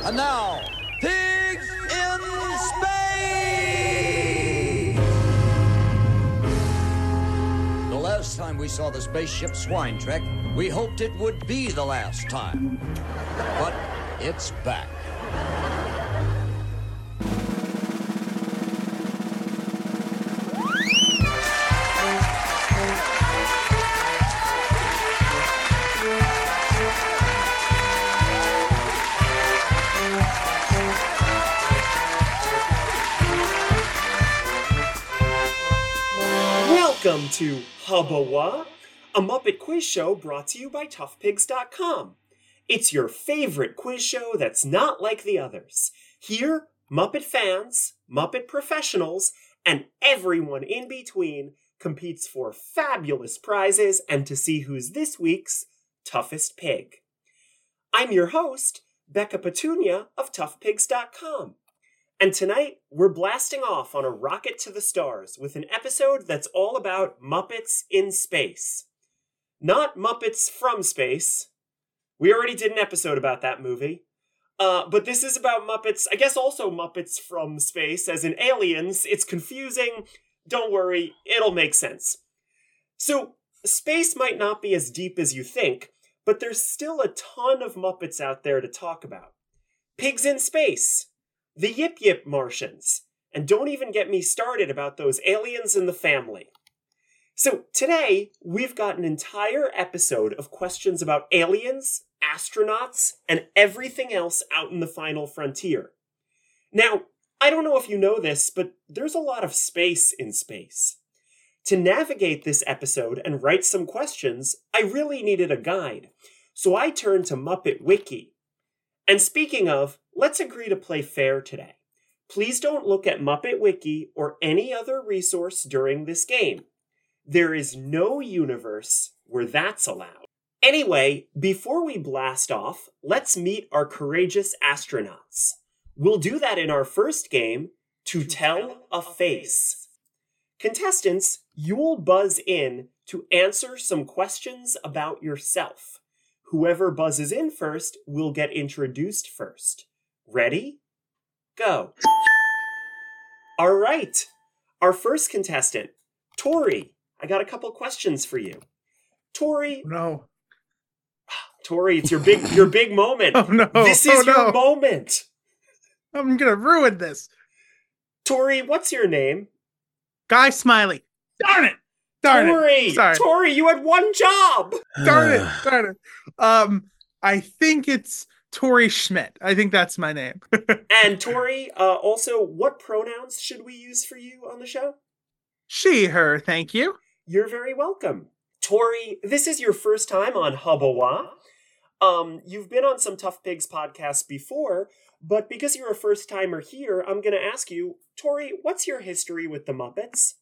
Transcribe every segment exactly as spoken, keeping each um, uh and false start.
And now, Pigs in Space! The last time we saw the spaceship Swine Trek, we hoped it would be the last time. But it's back. Welcome to Hubba, a Muppet quiz show brought to you by Tough Pigs dot com. It's your favorite quiz show that's not like the others. Here, Muppet fans, Muppet professionals, and everyone in between competes for fabulous prizes and to see who's this week's toughest pig. I'm your host, Becca Petunia of Tough Pigs dot com. And tonight, we're blasting off on a rocket to the stars with an episode that's all about Muppets in space. Not Muppets from space. We already did an episode about that movie. Uh, but this is about Muppets, I guess also Muppets from space, as in aliens. It's confusing. Don't worry, it'll make sense. So, space might not be as deep as you think, but there's still a ton of Muppets out there to talk about. Pigs in space. The Yip Yip Martians. And don't even get me started about those aliens in the family. So today, we've got an entire episode of questions about aliens, astronauts, and everything else out in the final frontier. Now, I don't know if you know this, but there's a lot of space in space. To navigate this episode and write some questions, I really needed a guide. So I turned to Muppet Wiki. And speaking of, let's agree to play fair today. Please don't look at Muppet Wiki or any other resource during this game. There is no universe where that's allowed. Anyway, before we blast off, let's meet our courageous astronauts. We'll do that in our first game, To, to tell, tell a Face. face. Contestants, you'll buzz in to answer some questions about yourself. Whoever buzzes in first will get introduced first. Ready? Go. All right. Our first contestant, Tori. I got a couple questions for you. Tori. No. Tori, it's your big your big moment. Oh no. This is oh, no. your moment. I'm going to ruin this. Tori, what's your name? Guy Smiley. Darn it. Darn Tori, it. Sorry. Tori, you had one job. Darn it. Darn it. Um, I think it's Tori Schmidt. I think that's my name. And Tori, uh, also, what pronouns should we use for you on the show? She, her, thank you. You're very welcome. Tori, this is your first time on Hubba. Um, you've been on some Tough Pigs podcasts before, but because you're a first-timer here, I'm going to ask you, Tori, what's your history with the Muppets?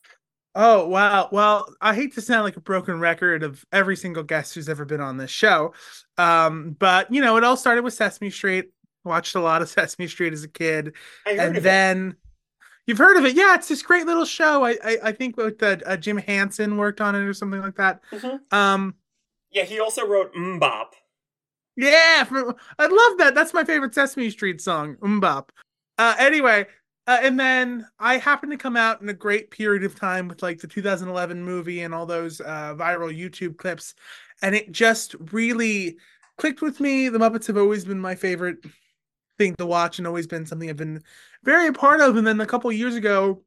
Oh, wow. Well, I hate to sound like a broken record of every single guest who's ever been on this show. Um, but, you know, it all started with Sesame Street. Watched a lot of Sesame Street as a kid. I heard and of then it. You've heard of it. Yeah, it's this great little show. I I, I think with uh, uh, Jim Henson worked on it or something like that. Mm-hmm. Um, yeah, he also wrote Mbop. Yeah, for, I love that. That's my favorite Sesame Street song, Mbop. Uh, anyway, uh, and then I happened to come out in a great period of time with like the two thousand eleven movie and all those uh, viral YouTube clips. And it just really clicked with me. The Muppets have always been my favorite thing to watch and always been something I've been very a part of. And then a couple years ago,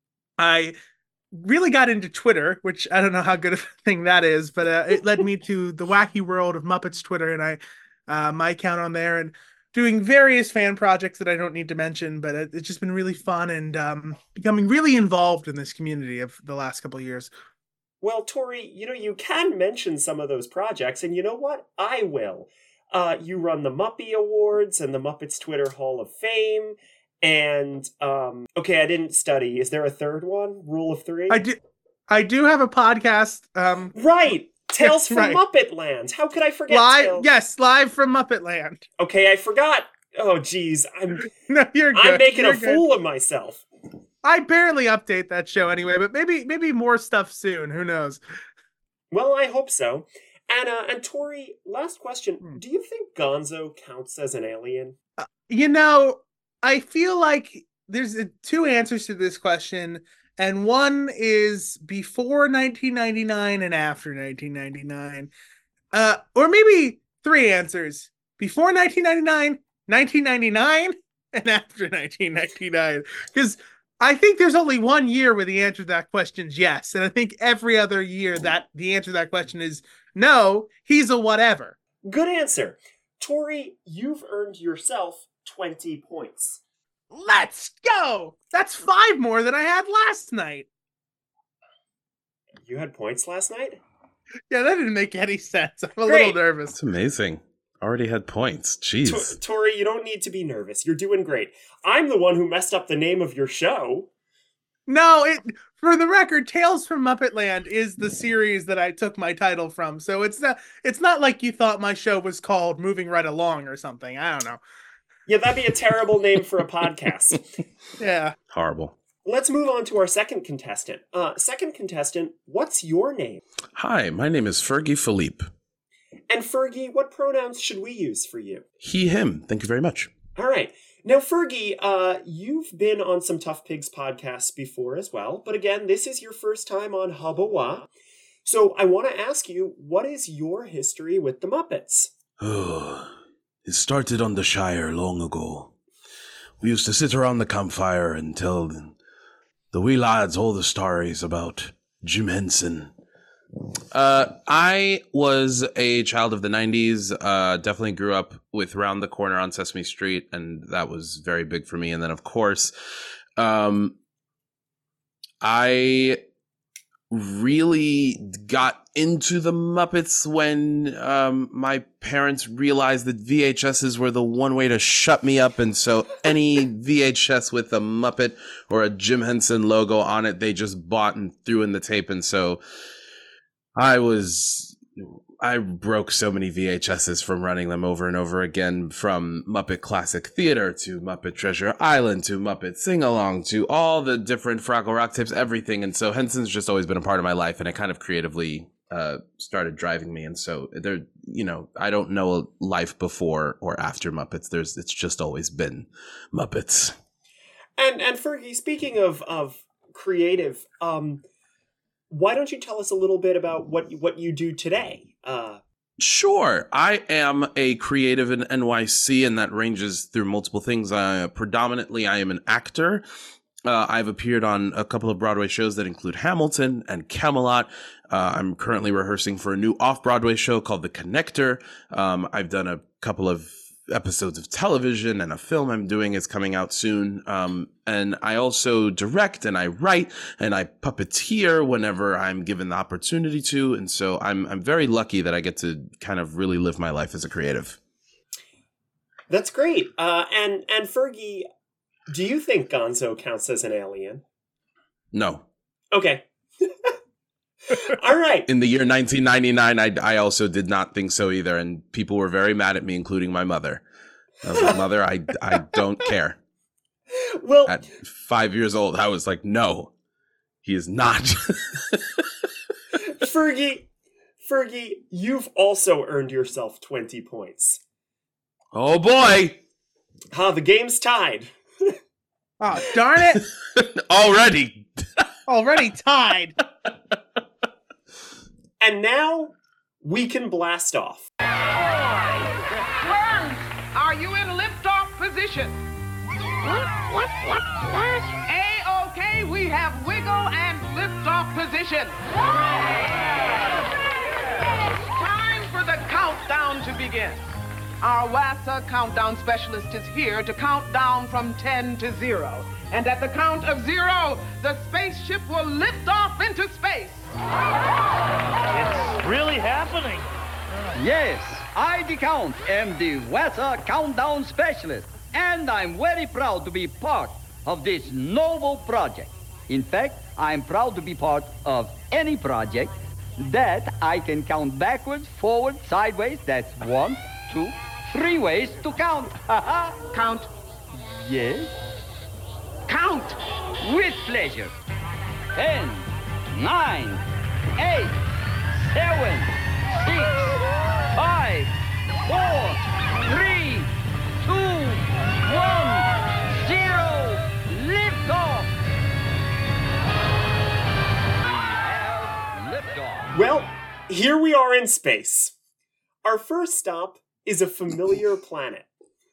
I really got into Twitter, which I don't know how good of a thing that is, but uh, it led me to the wacky world of Muppets Twitter. And I, uh, my account on there and doing various fan projects that I don't need to mention, but it, it's just been really fun and um, becoming really involved in this community of the last couple of years. Well, Tori, you know, you can mention some of those projects, and you know what? I will. Uh, you run the Muppy Awards and the Muppets Twitter Hall of Fame, and, um, okay, I didn't study. Is there a third one? Rule of three? I do, I do have a podcast. Um, right! Tales from right. Muppet Land. How could I forget Live, Tales? yes, live from Muppet Land. Okay, I forgot. Oh, geez. I'm, no, you're good. I'm making you're a good. fool of myself. I barely update that show anyway, but maybe maybe more stuff soon. Who knows? Well, I hope so. And, uh, and Tori, last question. Hmm. Do you think Gonzo counts as an alien? Uh, you know, I feel like there's uh, two answers to this question, and one is before nineteen ninety-nine and after nineteen ninety-nine. Uh, or maybe three answers. Before nineteen ninety-nine, nineteen ninety-nine, and after nineteen ninety-nine. Because I think there's only one year where the answer to that question is yes. And I think every other year that the answer to that question is no, he's a whatever. Good answer. Tori, you've earned yourself twenty points. Let's go! That's five more than I had last night. You had points last night? Yeah, that didn't make any sense. I'm a Great. little nervous. That's amazing. Already had points. Jeez. T- Tori, you don't need to be nervous. You're doing great. I'm the one who messed up the name of your show. No, it for the record, Tales from Muppet Land is the series that I took my title from. So it's not it's not like you thought my show was called Moving Right Along or something. I don't know. Yeah, that'd be a terrible name for a podcast. Yeah. Horrible. Let's move on to our second contestant. Uh, second contestant, what's your name? Hi, my name is Fergie Philippe. And Fergie, what pronouns should we use for you? He, him. Thank you very much. All right. Now, Fergie, uh, you've been on some Tough Pigs podcasts before as well, but again, this is your first time on Hubba Wah. So I want to ask you, what is your history with the Muppets? Oh, it started on the Shire long ago. We used to sit around the campfire and tell the wee lads all the stories about Jim Henson. Uh, I was a child of the nineties, uh, definitely grew up with Round the Corner on Sesame Street, and that was very big for me. And then, of course, um, I really got into the Muppets when um, my parents realized that V H Ses were the one way to shut me up. And so any V H S with a Muppet or a Jim Henson logo on it, they just bought and threw in the tape. And so I was, I broke so many V H Ses from running them over and over again, from Muppet Classic Theater to Muppet Treasure Island to Muppet Sing Along to all the different Fraggle Rock tapes, everything. And so Henson's just always been a part of my life, and it kind of creatively uh, started driving me. And so there, you know, I don't know a life before or after Muppets. There's, it's just always been Muppets. And and Fergie, speaking of of creative, um, why don't you tell us a little bit about what what you do today? Uh, Sure. I am a creative in N Y C, and that ranges through multiple things. Uh, predominantly, I am an actor. Uh, I've appeared on a couple of Broadway shows that include Hamilton and Camelot. Uh, I'm currently rehearsing for a new off-Broadway show called The Connector. Um, I've done a couple of episodes of television, and a film I'm doing is coming out soon. Um, and I also direct, and I write, and I puppeteer whenever I'm given the opportunity to. And so I'm I'm very lucky that I get to kind of really live my life as a creative. That's great. Uh, and and Fergie, do you think Gonzo counts as an alien? No. Okay. All right. In the year nineteen ninety-nine, I, I also did not think so either, and people were very mad at me, including my mother. I was like, Mother, I, I don't care. Well, At five years old, I was like, no, he is not. Fergie, Fergie, you've also earned yourself twenty points. Oh, boy. Ah, the game's tied. Oh, darn it. Already. Already tied. And now we can blast off. Burns, are you in lift-off position? What? What? What? What? A-OK, we have wiggle and lift-off position. It's time for the countdown to begin. Our W A S A countdown specialist is here to count down from ten to zero. And at the count of zero, the spaceship will lift off into space. It's really happening. Yes, I, the Count, am the W A S A Countdown Specialist, and I'm very proud to be part of this noble project. In fact, I'm proud to be part of any project that I can count backwards, forward, sideways. That's one, two, three ways to count. Count. Yes? Count. With pleasure. Ten, nine, eight, seven, six, five, four, three, two, one, zero, liftoff. We have liftoff. Well, here we are in space. Our first stop is a familiar planet.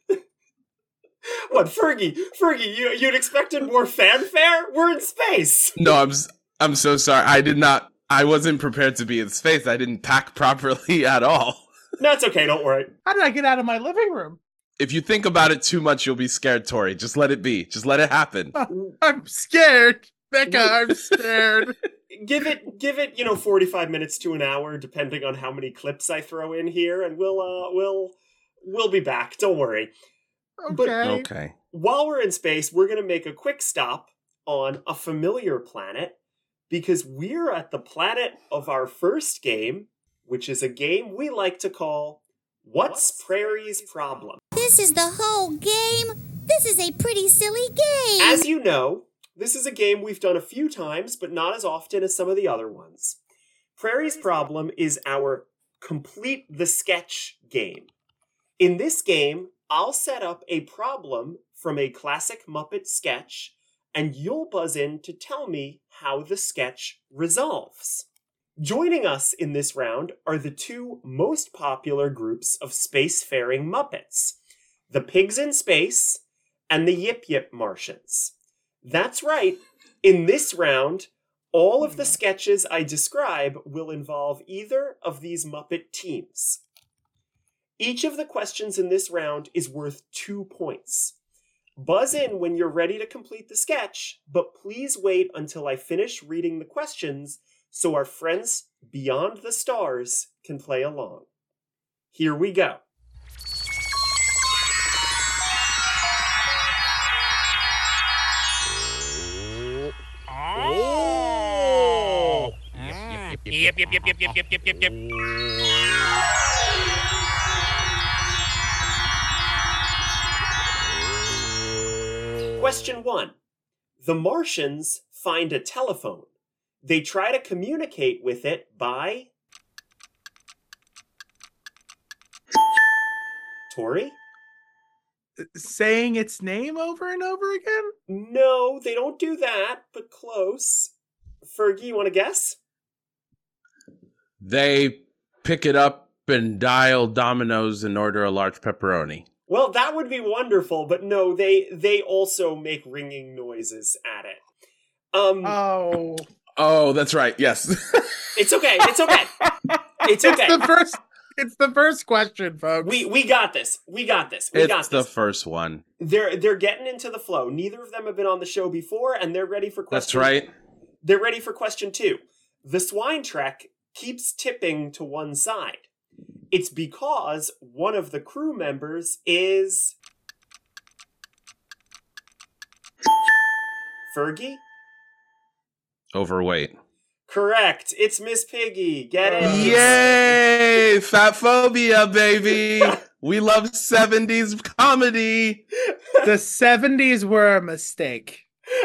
What, Fergie? Fergie, you, you'd expected more fanfare? We're in space! No, I'm s- I'm so sorry. I did not. I wasn't prepared to be in space. I didn't pack properly at all. No, it's okay, don't worry. How did I get out of my living room? If you think about it too much, you'll be scared, Tori. Just let it be. Just let it happen. Oh, I'm scared. Becca, I'm scared. Give it, give it, you know, forty-five minutes to an hour, depending on how many clips I throw in here, and we'll, uh, we'll, we'll be back. Don't worry. But- Okay. Okay. While we're in space, we're going to make a quick stop on a familiar planet because we're at the planet of our first game, which is a game we like to call What's Prairie's Problem? This is the whole game? This is a pretty silly game. As you know, this is a game we've done a few times, but not as often as some of the other ones. Prairie's Problem is our Complete the Sketch game. In this game, I'll set up a problem from a classic Muppet sketch, and you'll buzz in to tell me how the sketch resolves. Joining us in this round are the two most popular groups of spacefaring Muppets, the Pigs in Space and the Yip Yip Martians. That's right, in this round, all of the sketches I describe will involve either of these Muppet teams. Each of the questions in this round is worth two points. Buzz in when you're ready to complete the sketch, but please wait until I finish reading the questions so our friends beyond the stars can play along. Here we go. Oh! Yep, yep, yep, yep, yep, yep, yep, yep, yep. Question one. The Martians find a telephone. They try to communicate with it by... Tori? Saying its name over and over again? No, they don't do that, but close. Fergie, you want to guess? They pick it up and dial Domino's and order a large pepperoni. Well, that would be wonderful, but no, they they also make ringing noises at it. Um, Oh. Oh, that's right. Yes. it's okay. It's okay. It's okay. It's the first it's the first question, folks. We we got this. We got this. We it's got the this. first one. They're they're getting into the flow. Neither of them have been on the show before, and they're ready for question. That's right. They're ready for question two. The swine trek keeps tipping to one side. It's because one of the crew members is... Fergie? Overweight. Correct. It's Miss Piggy. Get it? Yay! Fat phobia, baby. We love seventies comedy. The seventies were a mistake.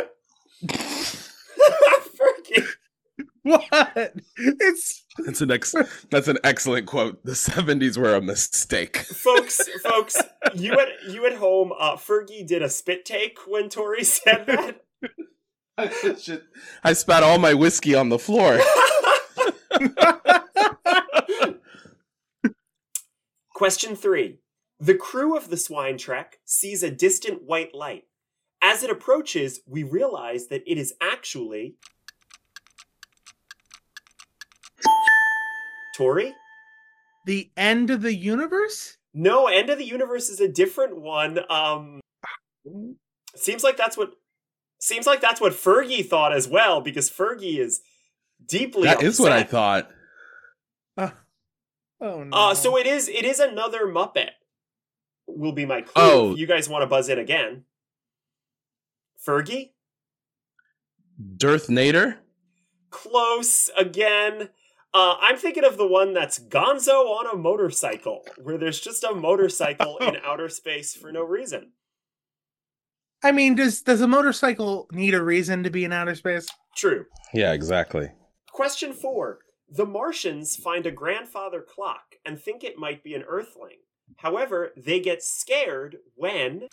Fergie. What? It's That's an ex- That's an excellent quote. The seventies were a mistake. folks, folks, you at you at home, uh, Fergie did a spit take when Tori said that. I spat all my whiskey on the floor. Question three. The crew of the swine trek sees a distant white light. As it approaches, we realize that it is actually... Tori? the end of the universe? No, End of the Universe is a different one. Um, seems like that's what seems like that's what Fergie thought as well, because Fergie is deeply That is what I upset. thought. Uh, oh no. Uh, so it is it is another Muppet. Will be my clue. Oh. If you guys want to buzz in again. Fergie? Darth Nader? Close again. Uh, I'm thinking of the one that's Gonzo on a motorcycle, where there's just a motorcycle in outer space for no reason. I mean, does does a motorcycle need a reason to be in outer space? True. Yeah, exactly. Question four. The Martians find a grandfather clock and think it might be an Earthling. However, they get scared when...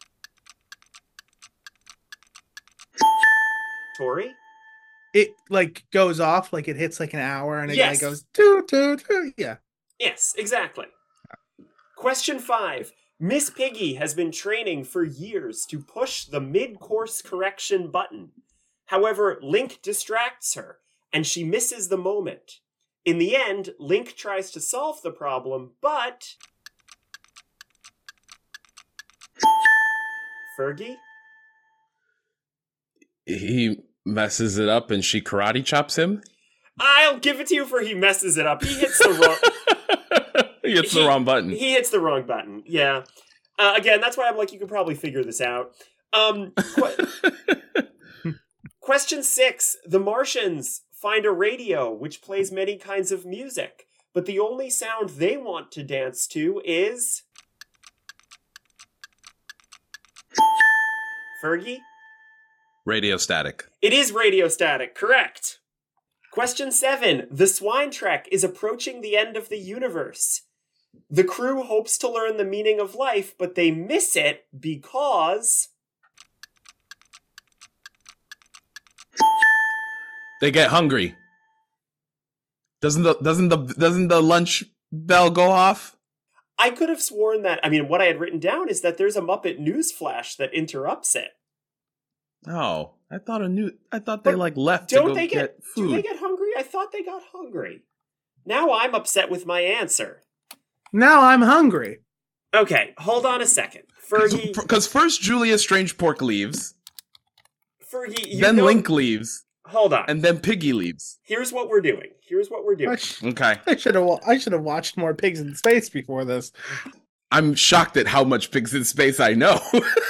Tori? It like goes off, like it hits like an hour, and it Yes. like goes toot toot toot. Yeah. Yes, exactly. Question five. Miss Piggy has been training for years to push the mid-course correction button. However, Link distracts her, and she misses the moment. In the end, Link tries to solve the problem, but... Fergie? He messes it up and she karate chops him? I'll give it to you for he messes it up. He hits the wrong... He hits the wrong button. He hits the wrong button, yeah. Uh, again, that's why I'm like, you can probably figure this out. Um, qu- question six. The Martians find a radio which plays many kinds of music, but the only sound they want to dance to is... Fergie? Radio static. It is radio static, correct. Question seven. The Swine Trek is approaching the end of the universe. The crew hopes to learn the meaning of life, but they miss it because... They get hungry. Doesn't the doesn't the doesn't the lunch bell go off? I could have sworn that, I mean, what I had written down is that there's a Muppet news flash that interrupts it. Oh, I thought a new. I thought they But like left Don't to go they get, get food. do they get hungry? I thought they got hungry. Now I'm upset with my answer. Now I'm hungry. Okay, hold on a second. Fergie, Because first Julius Strange Pork leaves, Fergie, you then know- Link leaves, Hold on. and then Piggy leaves. Here's what we're doing. Here's what we're I, doing. sh- Okay, I should have. I should have watched more Pigs in Space before this. I'm shocked at how much Pigs in Space I know.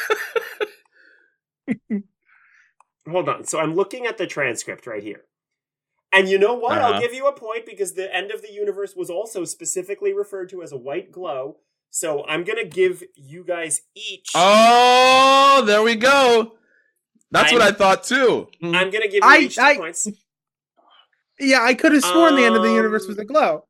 Hold on. So I'm looking at the transcript right here. And you know what? Uh-huh. I'll give you a point because the end of the universe was also specifically referred to as a white glow. So I'm going to give you guys each. Oh, there we go. That's what I'm- I thought too. I'm going to give you I- each two I- points. Yeah, I could have sworn the end of the universe Um, was a glow.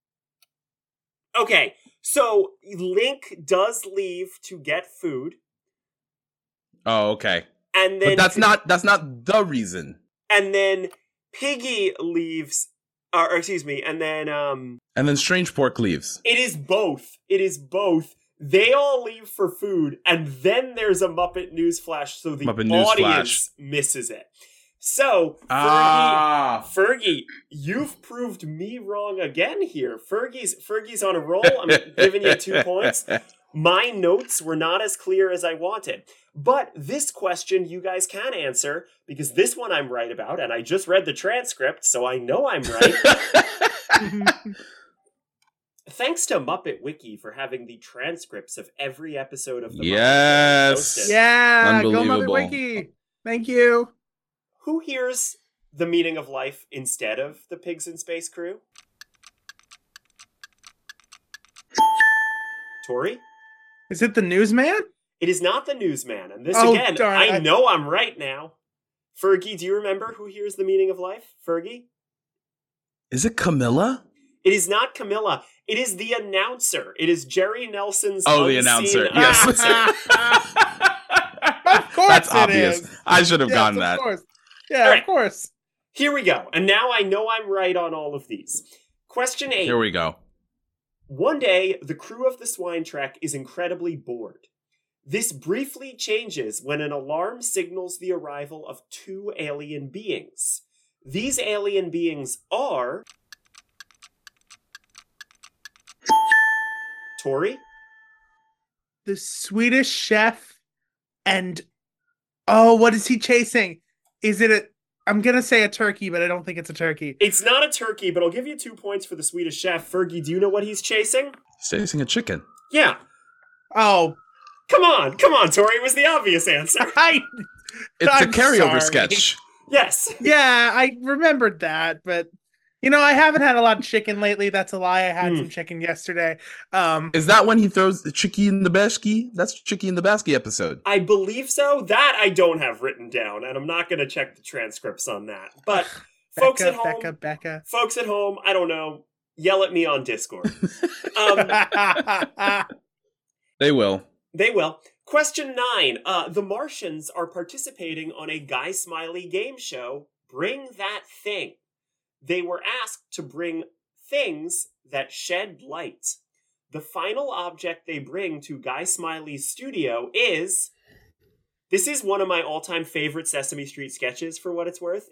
Okay. So Link does leave to get food. Oh, okay. And then But that's not that's not the reason. And then Piggy leaves. Or, or excuse me. And then um. And then Strange Pork leaves. It is both. It is both. They all leave for food, and then there's a Muppet news flash, so the Muppet news audience flash. misses it. So, Fergie, Ah. Fergie, you've proved me wrong again here. Fergie's Fergie's on a roll. I'm giving you two points. My notes were not as clear as I wanted. But this question you guys can answer, because this one I'm right about, and I just read the transcript, so I know I'm right. Thanks to Muppet Wiki for having the transcripts of every episode of the Muppet Yes. Show posted. Yeah, go Muppet Unbelievable. Wiki. Thank you. Who hears the meaning of life instead of the Pigs in Space crew? Tori? Is it the newsman? It is not the newsman, and this Oh, again, darn, I I- know I'm right now. Fergie, do you remember who hears the meaning of life? Fergie? Is it Camilla? It is not Camilla. It is the announcer. It is Jerry Nelson's Oh, the unseen announcer. Yes. announcer. Of course That's it obvious. is. I should have Yes, gotten of that. course. Yeah, All right. of course. Here we go. And now I know I'm right on all of these. Question eight. Here we go. One day, the crew of the Swine Trek is incredibly bored. This briefly changes when an alarm signals the arrival of two alien beings. These alien beings are... Tori? The Swedish chef and oh, what is he chasing? Is it a? I'm gonna say a turkey, but I don't think it's a turkey. It's not a turkey, but I'll give you two points for the Swedish chef. Fergie, do you know what he's chasing? He's chasing a chicken. Yeah. Oh, Come on, come on, Tori. It was the obvious answer. I It's I'm a carryover sorry. sketch. Yes. yeah, I remembered that, but you know, I haven't had a lot of chicken lately. That's a lie. I had Hmm. some chicken yesterday. Um, Is that when he throws the Chicky in the Basky? That's Chicky in the Basky episode. I believe so. That I don't have written down, and I'm not going to check the transcripts on that. But Folks Becca, at home, Becca, Becca. folks at home, I don't know. Yell at me on Discord. Um, They will. they will. Question nine. Uh, the Martians are participating on a Guy Smiley game show, Bring That Thing. They were asked to bring things that shed light. The final object they bring to Guy Smiley's studio is... This is one of my all-time favorite Sesame Street sketches, for what it's worth.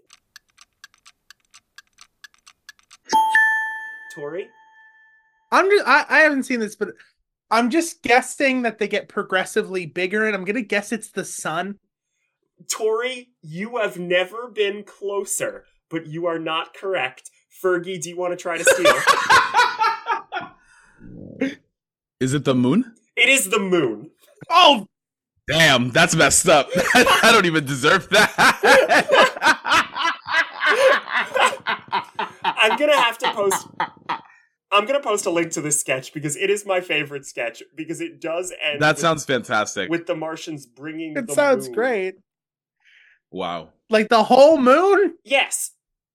Tori? I'm just, I, I haven't seen this, but I'm just guessing that they get progressively bigger, and I'm gonna guess it's the sun. Tori, you have never been closer, but you are not correct. Fergie, do you want to try to steal? Is it the moon? It is the moon. Oh, Damn, that's messed up. I don't even deserve that. I'm gonna have to post. I'm gonna post a link to this sketch because it is my favorite sketch because it does end. That with, sounds fantastic. with the Martians bringing. it the sounds moon. great. Wow. Like the whole moon? Yes.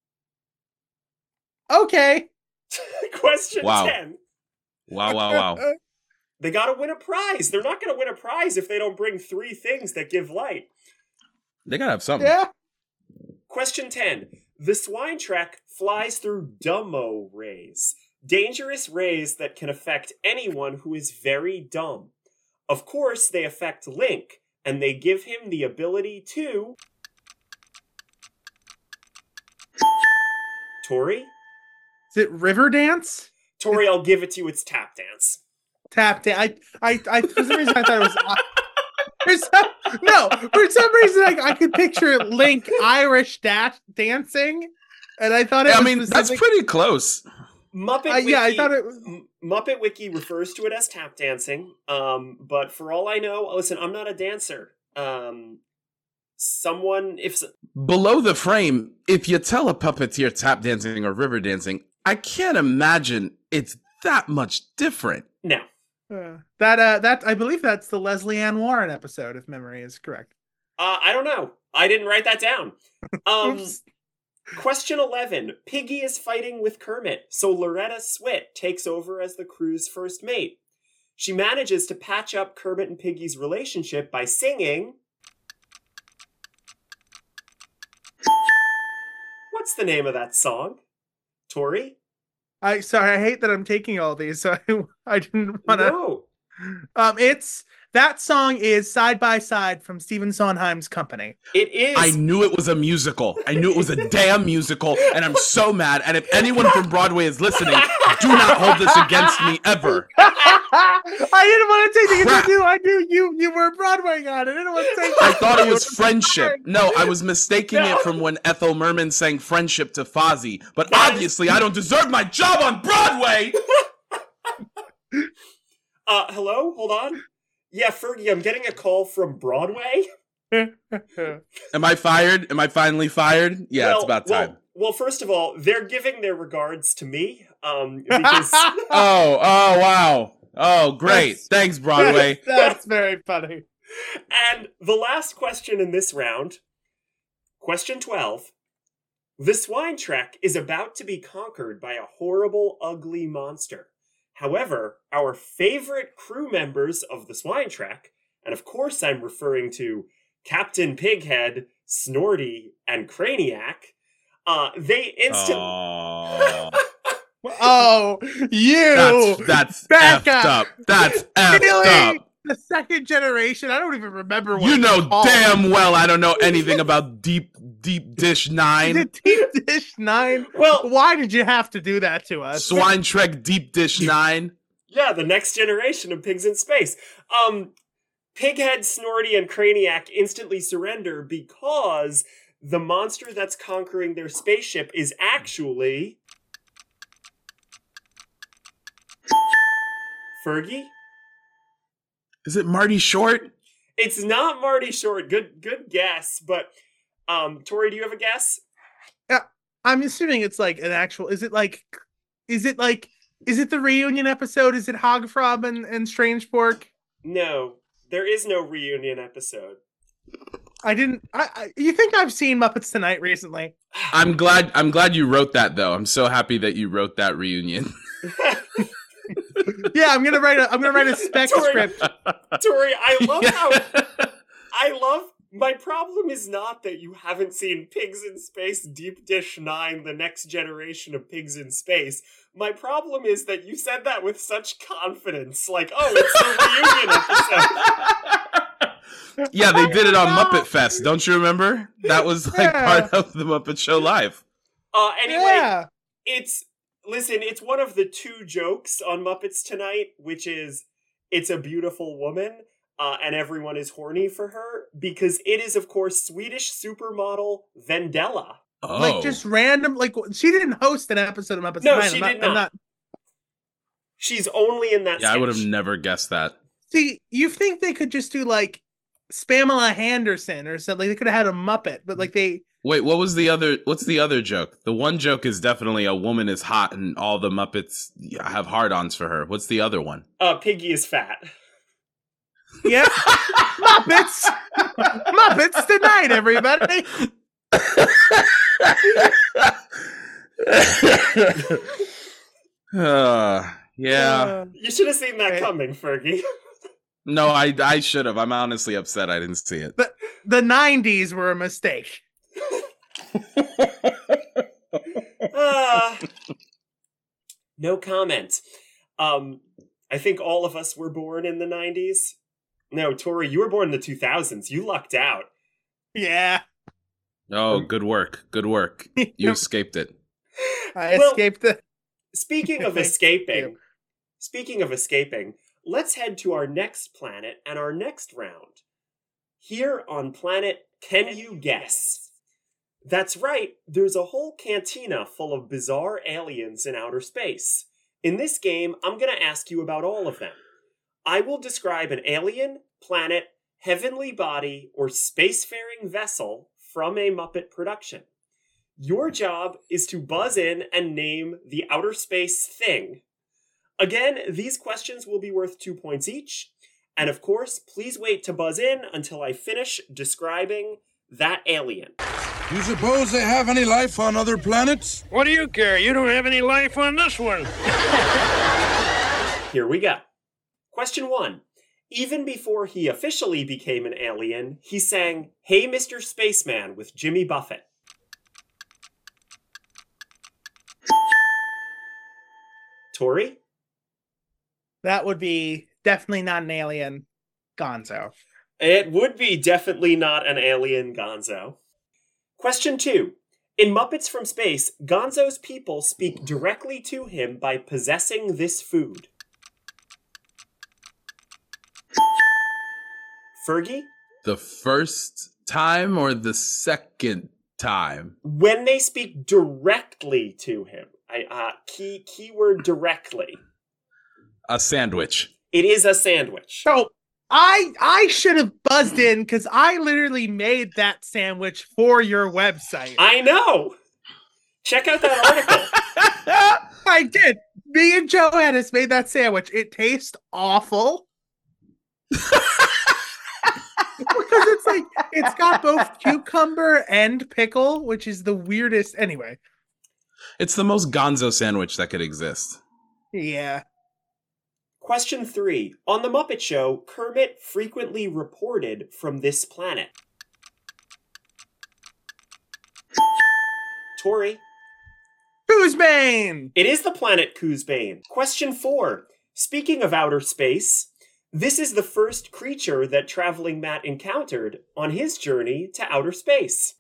Okay. Question Wow. ten. Wow, wow, wow. They gotta win a prize. They're not gonna win a prize if they don't bring three things that give light. They gotta have something. Yeah. Question ten. The swine trek flies through Dumbo rays. Dangerous rays that can affect anyone who is very dumb. Of course, they affect Link, and they give him the ability to... Tori? Is it River Dance? Tori, I'll give it to you. It's tap dance. Tap dance. I, I, I, for some reason, I thought it was. For some, no, for some reason, I, I could picture Link Irish dash dancing, and I thought it I was mean, that's specific- pretty close. Muppet Uh, Wiki, yeah, I thought it was. M- Muppet Wiki refers to it as tap dancing. Um, but for all I know, listen, I'm not a dancer. Um, someone, if Below the frame, if you tell a puppeteer tap dancing or river dancing, I can't imagine it's that much different. no, Uh, that uh, that I believe that's the Leslie Ann Warren episode, if memory is correct. uh, I don't know. I didn't write that down. Um, Oops. question eleven. Piggy is fighting with Kermit, so Loretta Swit takes over as the crew's first mate. She manages to patch up Kermit and Piggy's relationship by singing... What's the name of that song? Tori? I sorry, I hate that I'm taking all these, so I, I didn't want to. No. Um, it's that song is Side by Side from Stephen Sondheim's Company. It is. I knew it was a musical. I knew it was a damn musical, and I'm so mad. And if anyone from Broadway is listening, do not hold this against me ever. I didn't want to take the Crap. interview. I knew you you were Broadway on it. I didn't want to take. I thought it was Friendship. No, I was mistaking it from when Ethel Merman sang Friendship to Fozzie. But obviously, I don't deserve my job on Broadway! Uh, hello? Hold on. Yeah, Fergie, I'm getting a call from Broadway. Am I fired? Am I finally fired? Yeah, well, it's about time. Well, well, first of all, they're giving their regards to me. Um, because Oh, oh, wow. Oh, great. That's- Thanks, Broadway. That's very funny. And the last question in this round, question twelve. The swine trek is about to be conquered by a horrible, ugly monster. However, our favorite crew members of the swine trek, and of course I'm referring to Captain Pighead, Snorty, and Craniac, uh, they instantly... Oh, Oh, you! that's that's Becca! effed up. That's effed really? up. The second generation? I don't even remember what You it's know called. damn well I don't know anything about Deep Deep Dish Is Nine. it Deep Dish Nine? Well, Why did you have to do that to us? Swine Trek Deep Dish Nine. yeah, the next generation of pigs in space. Um, Pighead, Snorty, and Craniac instantly surrender because the monster that's conquering their spaceship is actually... Fergie? Is it Marty Short? It's not Marty Short. Good good guess, but um Tori, do you have a guess? I'm assuming it's like an actual. Is it like? Is it like? Is it the reunion episode? Is it Hogfrob and, and Strange Pork? No. There is no reunion episode. I didn't. I, I, you think I've seen Muppets Tonight recently? I'm glad. I'm glad you wrote that, though. I'm so happy that you wrote that reunion. Yeah, I'm gonna write a. I'm gonna write a spec Tori, script. Tori, I love Yeah. how I love. My problem is not that you haven't seen Pigs in Space, Deep Dish Nine, the next generation of Pigs in Space. My problem is that you said that with such confidence, like, "Oh, it's the reunion episode." Yeah, they did it on Muppet Fest. Don't you remember? That was like Yeah. part of the Muppet Show Live. Uh, anyway, Yeah. it's listen. It's one of the two jokes on Muppets Tonight, which is it's a beautiful woman. Uh, and everyone is horny for her because it is, of course, Swedish supermodel Vendela. Oh, Like just random. Like she didn't host an episode of Muppets No, Tonight. she I'm did I'm not. She's only in that yeah, I would have sketch. never guessed that. See, you think they could just do like Spamela Henderson or something? Like they could have had a Muppet, but like they. Wait, what was the other? What's the other joke? The one joke is definitely a woman is hot and all the Muppets have hard-ons for her. What's the other one? Uh, Piggy is fat. Yeah, Muppets, Muppets Tonight, everybody. uh, yeah. Uh, You should have seen that Okay. coming, Fergie. No, I I should have. I'm honestly upset I didn't see it. the the nineties were a mistake. Uh, no comment. Um, I think all of us were born in the nineties. No, Tori, you were born in the two thousands. You lucked out. Yeah, Oh, good work. Good work. You escaped it. I Well- escaped the. Speaking of Thank escaping, you. speaking of escaping, let's head to our next planet and our next round. Here on planet Can You Guess? That's right, there's a whole cantina full of bizarre aliens in outer space. In this game, I'm going to ask you about all of them. I will describe an alien, planet, heavenly body, or spacefaring vessel from a Muppet production. Your job is to buzz in and name the outer space thing. Again, these questions will be worth two points each. And of course, please wait to buzz in until I finish describing that alien. You suppose they have any life on other planets? What do you care? You don't have any life on this one. Here we go. Question one. Even before he officially became an alien, he sang Hey Mister Spaceman with Jimmy Buffett. Tori? That would be definitely not an alien. Gonzo. It would be definitely not an alien Gonzo. Question two. In Muppets from Space, Gonzo's people speak directly to him by possessing this food. Fergie? The first time or the second time? When they speak directly to him, I uh, key keyword directly. A sandwich. It is a sandwich. So I I should have buzzed in because I literally made that sandwich for your website. I know. Check out that article. I did. Me and Johannes made that sandwich. It tastes awful. Because it's like it's got both cucumber and pickle, which is the weirdest. Anyway, It's the most gonzo sandwich that could exist. yeah. Question three. On The Muppet Show, Kermit frequently reported from this planet. Tori? Koozebane! It is the planet Koozebane. Question four. Speaking of outer space, this is the first creature that Traveling Matt encountered on his journey to outer space.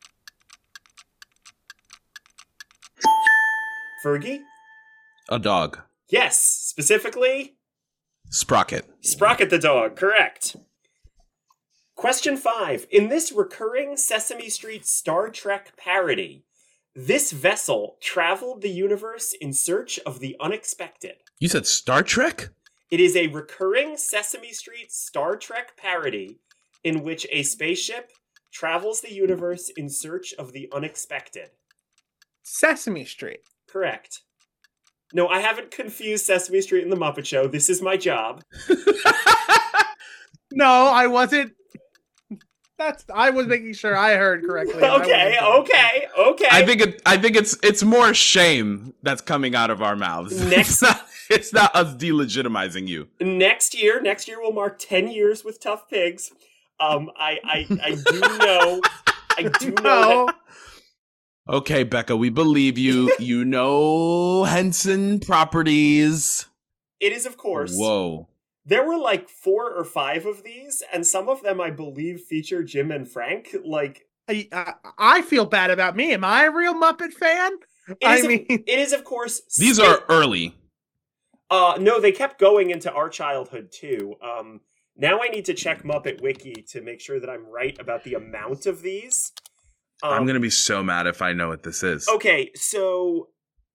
Fergie? A dog. Yes, specifically, Sprocket. Sprocket the dog, correct. Question five. In this recurring Sesame Street Star Trek parody, this vessel traveled the universe in search of the unexpected. You said Star Trek? It is a recurring Sesame Street Star Trek parody in which a spaceship travels the universe in search of the unexpected. Sesame Street. Correct. No, I haven't confused Sesame Street and The Muppet Show. This is my job. No, I wasn't. That's. I was making sure I heard correctly. I Okay, wasn't- okay, okay. I think it. I think it's it's more shame that's coming out of our mouths. Next- It's not, it's not us delegitimizing you. next year, next year will mark ten years with Tough Pigs. Um, I, I, I do know, I do know No. that. Okay, Becca, we believe you. You know Henson Properties. It is, of course. Whoa. There were like four or five of these, and some of them, I believe, feature Jim and Frank. Like, I, I, I feel bad about me. Am I a real Muppet fan? it I is, of- mean, it is, of course. These spa- are early. Uh, no, they kept going into our childhood too. Um, now I need to check Muppet Wiki to make sure that I'm right about the amount of these. Um, I'm gonna be so mad if I know what this is. Okay, so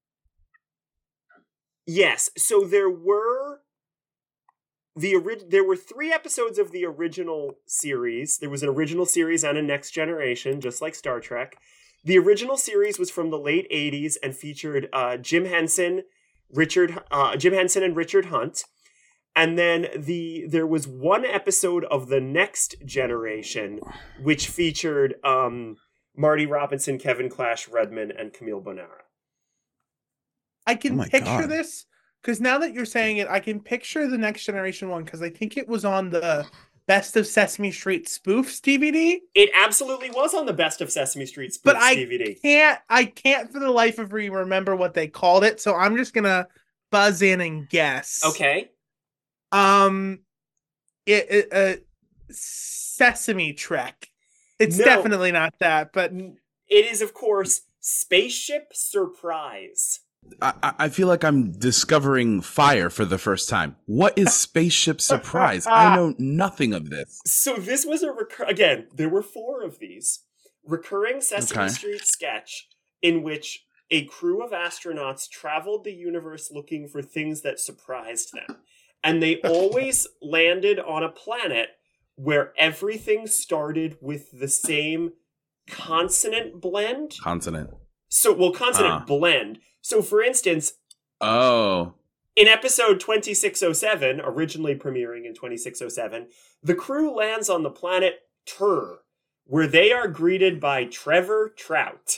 yes, so there were the ori- there were three episodes of the original series. There was an original series and a Next Generation, just like Star Trek. The original series was from the late eighties and featured uh, Jim Henson, Richard, uh, Jim Henson and Richard Hunt. And then the there was one episode of the Next Generation, which featured um, Marty Robinson, Kevin Clash Redman, and Camille Bonara. I Oh can my picture God. this because now that you're saying it, I can picture the Next Generation one because I think it was on the Best of Sesame Street spoofs D V D. It absolutely was on the Best of Sesame Street spoofs But I D V D. can't, I can't for the life of me remember what they called it. So I'm just gonna buzz in and guess. Okay. Um, it, it uh, Sesame Trek. It's No. definitely not that, but It is, of course, Spaceship Surprise. I, I- I feel like I'm discovering fire for the first time. What is Spaceship Surprise? I know nothing of this. So this was a recur- again, there were four of these recurring Sesame Okay. Street sketch in which a crew of astronauts traveled the universe looking for things that surprised them. And they always landed on a planet where everything started with the same consonant blend. Consonant. So, well, consonant Ah. blend. So, for instance, Oh. in episode twenty-six oh seven, originally premiering in twenty-six oh seven, the crew lands on the planet Tur, where they are greeted by Trevor Trout.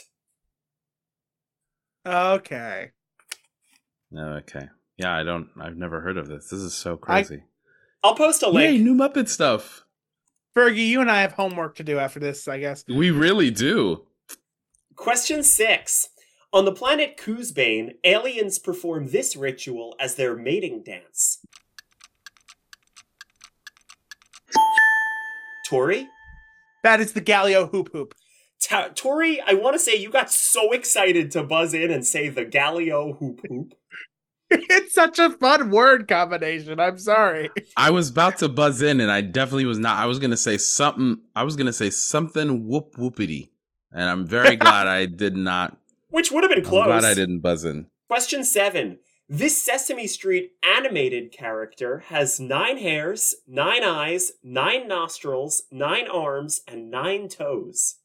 okay. Okay. Yeah, I don't. I've never heard of this. This is so crazy. I'll post a Yay, link. new Muppet stuff. Fergie, you and I have homework to do after this, I guess. We really do. Question six. On the planet Coosbane, aliens perform this ritual as their mating dance. Tori? That is the Galileo Hoop Hoop. Ta- Tori, I want to say you got so excited to buzz in and say the Galileo Hoop Hoop. It's such a fun word combination. I'm sorry. I was about to buzz in, and I definitely was not. I was gonna say something. I was gonna say something whoop whoopity, and I'm very glad I did not. Which would have been I'm close. glad I didn't buzz in. Question seven. This Sesame Street animated character has nine hairs, nine eyes, nine nostrils, nine arms, and nine toes.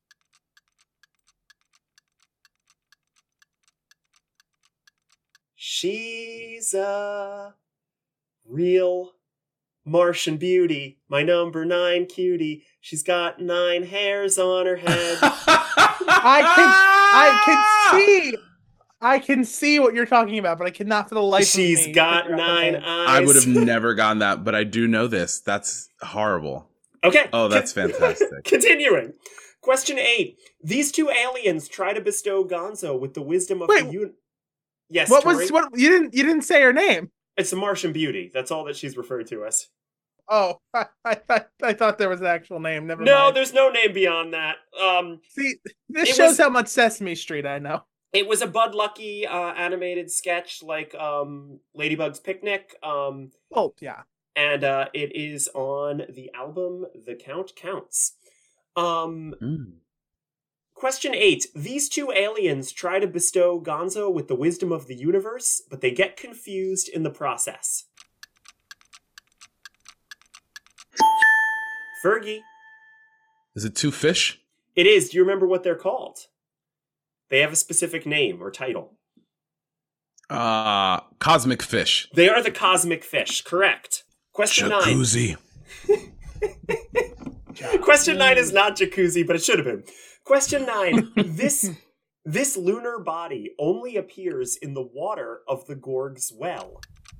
She's a real Martian beauty, my number nine cutie. She's got nine hairs on her head. I can I can see I can see what you're talking about, but I cannot for the life of me. She's got figure out the nine name. eyes. I would have never gotten that, but I do know this. That's horrible. Okay. Oh, that's con- fantastic. Continuing. Question eight. These two aliens try to bestow Gonzo with the wisdom of Wait, the un- Yes, What Tori? was what you didn't you didn't say her name? It's the Martian Beauty. That's all that she's referred to as. Oh, I, I thought I thought there was an actual name. Never No, mind. there's no name beyond that. Um, See, this it shows was- how much Sesame Street I know. it was a Bud Lucky uh, animated sketch like um, Ladybug's Picnic. Um, Oh yeah. and uh, it is on the album The Count Counts. Um, Mm. Question eight. These two aliens try to bestow Gonzo with the wisdom of the universe, but they get confused in the process. Fergie. Is it two fish? It is. Do you remember what they're called? They have a specific name or title. Uh, cosmic fish. They are the cosmic fish. Correct. Question nine. Jacuzzi. job. Question nine is not jacuzzi, but it should have been. Question nine. This this lunar body only appears in the water of the Gorg's well.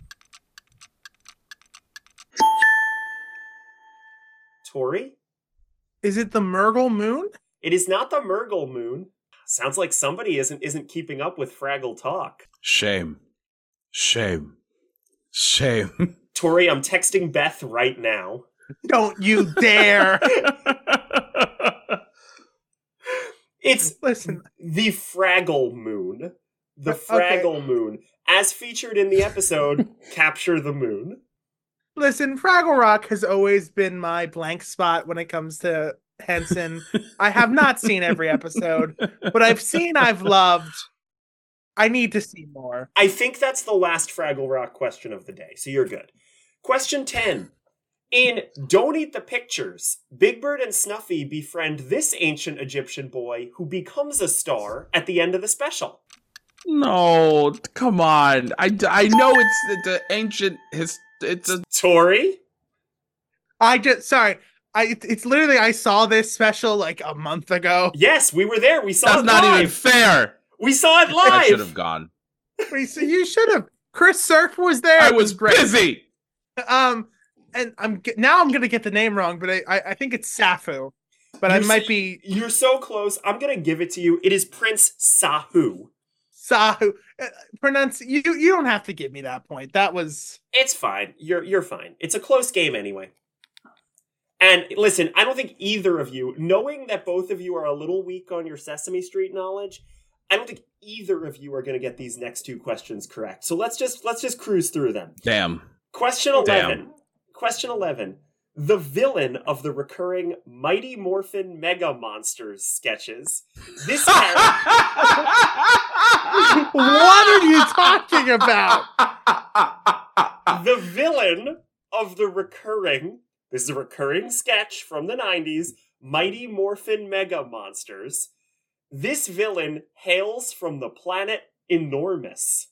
Tori? Is it the Murgle moon? It is not the Murgle moon. Sounds like somebody isn't isn't keeping up with Fraggle talk. Shame. Shame. Shame. Tori, I'm texting Beth right now. Don't you dare! It's Listen, the Fraggle moon. The Okay. Fraggle moon. As featured in the episode, Capture the Moon. listen. Fraggle Rock has always been my blank spot when it comes to Henson. I have not seen every episode, but I've seen, I've loved. I need to see more. I think that's the last Fraggle Rock question of the day, so you're good. Question ten. In Don't Eat the Pictures, Big Bird and Snuffy befriend this ancient Egyptian boy who becomes a star at the end of the special. No, come on. I, I know it's, it's an ancient... His, it's a... Tori? I just sorry. I it- it's literally I saw this special like a month ago. Yes, we were there. We saw That's it not live. even fair. We saw it I live. should have gone. Wait, so you should have. Chris Surf was there. I It was great. busy. Um, and I'm ge- now I'm gonna get the name wrong, but I I, I think it's Safu, but I You're might s- be You're so close. I'm going to give it to you. It is Prince Sahu. Sahu. Uh, pronounce you. You don't have to give me that point. That was It's fine. You're you're fine. It's a close game anyway. And listen, I don't think either of you, knowing that both of you are a little weak on your Sesame Street knowledge, I don't think either of you are going to get these next two questions correct. So let's just let's just cruise through them. Damn. Question eleven. Damn. Question eleven. The villain of the recurring Mighty Morphin Mega Monsters sketches. This character. what are you talking about? The villain of the recurring, this is a recurring sketch from the nineties, Mighty Morphin Mega Monsters. This villain hails from the planet Enormous.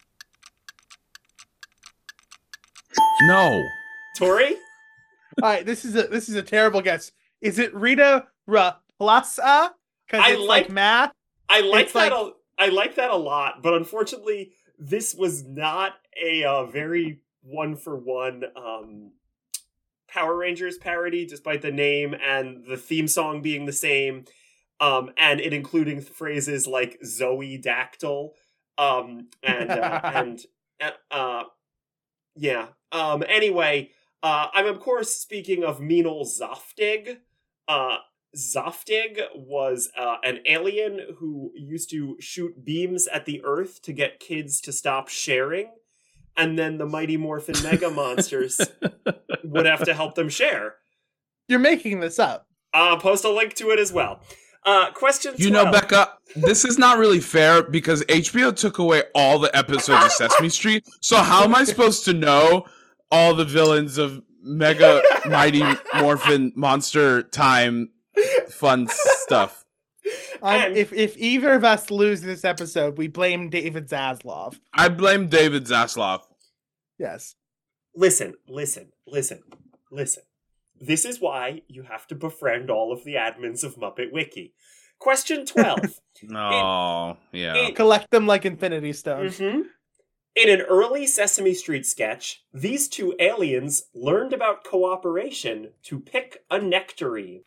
No. Tori? All right, this is a this is a terrible guess. Is it Rita Raplasa? Because I it's like- like math. I like It's that. like- A, I like that a lot, but unfortunately, this was not a uh, very one for one um, Power Rangers parody, despite the name and the theme song being the same, um, and it including phrases like Zoe Dactyl, um, and uh, and uh, yeah. Um, anyway, uh, I'm of course speaking of Meenal Zoftig. Uh, Zoftig was uh, an alien who used to shoot beams at the Earth to get kids to stop sharing, and then the Mighty Morphin Mega Monsters would have to help them share. You're making this up. I'll post a link to it as well. Uh, question You twelve. know, Becca, this is not really fair because H B O took away all the episodes of Sesame Street. So how am I supposed to know all the villains of Mega Mighty Morphin Monster Time fun stuff? Um, And- if if either of us lose this episode, we blame David Zaslav. I blame David Zaslav. Yes. Listen, listen, listen, listen. This is why you have to befriend all of the admins of Muppet Wiki. Question twelve. No, yeah. it- Collect them like Infinity Stones. Mhm. In an early Sesame Street sketch, these two aliens learned about cooperation to pick a nectarine.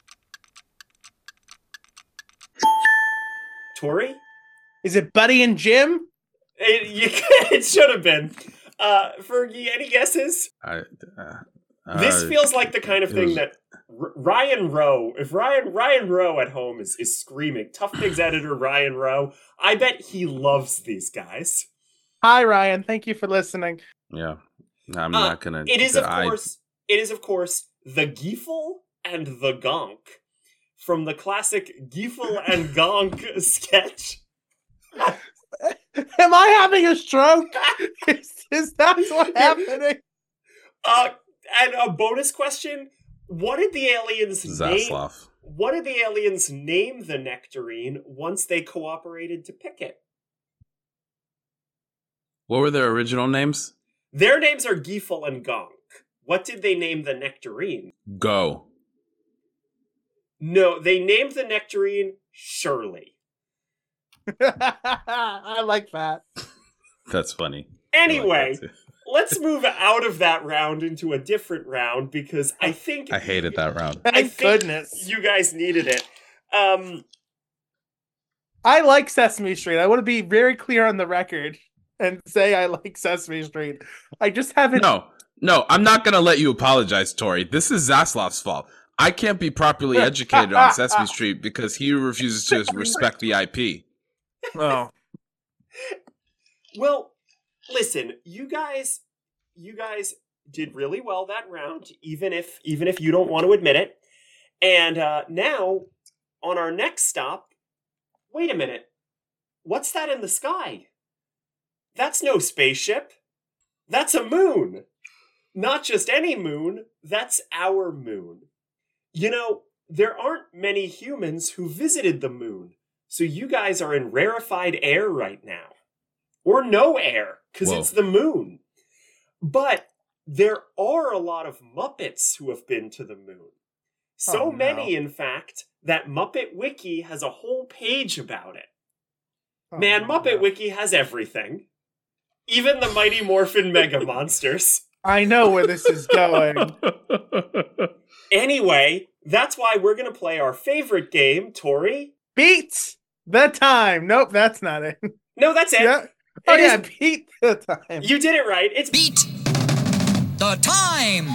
Tori? Is it Buddy and Jim? It, you, it should have been. Uh, Fergie, any guesses? I, uh, This uh, feels like the kind of it thing was- that R- Ryan Rowe, if Ryan Ryan Rowe at home is, is screaming, Tough Pigs editor Ryan Rowe, I bet he loves these guys. Hi, Ryan. Thank you for listening. Yeah. I'm Uh, not gonna. It is, of I- course, it is, of course, the Giefel and the Gonk from the classic Giefel and Gonk sketch. Am I having a stroke? is, is that what's happening? Uh, and a bonus question: what did the aliens name? Zaslav. What did the aliens name the nectarine once they cooperated to pick it? What were their original names? Their names are Giefel and Gonk. What did they name the nectarine? Go. No, they named the nectarine Shirley. I like that. That's funny. Anyway, like that let's move out of that round into a different round because I think I hated that round. Thank I think goodness. you guys needed it. Um, I like Sesame Street. I want to be very clear on the record and say I like Sesame Street. I just haven't. No, no, I'm not going to let you apologize, Tori. This is Zaslav's fault. I can't be properly educated on Sesame Street because he refuses to respect the I P. Oh. well, listen, you guys, you guys did really well that round, even if even if you don't want to admit it. And uh, now, on our next stop, wait a minute, what's that in the sky? That's no spaceship. That's a moon. Not just any moon, that's our moon. You know, there aren't many humans who visited the moon, so you guys are in rarefied air right now. Or no air, because it's the moon. But there are a lot of Muppets who have been to the moon. So Oh, no. many, in fact, that Muppet Wiki has a whole page about it. Oh, Man, Muppet no. Wiki has everything. Even the Mighty Morphin Mega Monsters. I know where this is going. Anyway, that's why we're going to play our favorite game, Tori. Beat the time. Nope, that's not it. No, that's it. Yeah. Oh It yeah, is- beat the time. You did it right. It's Beat the time.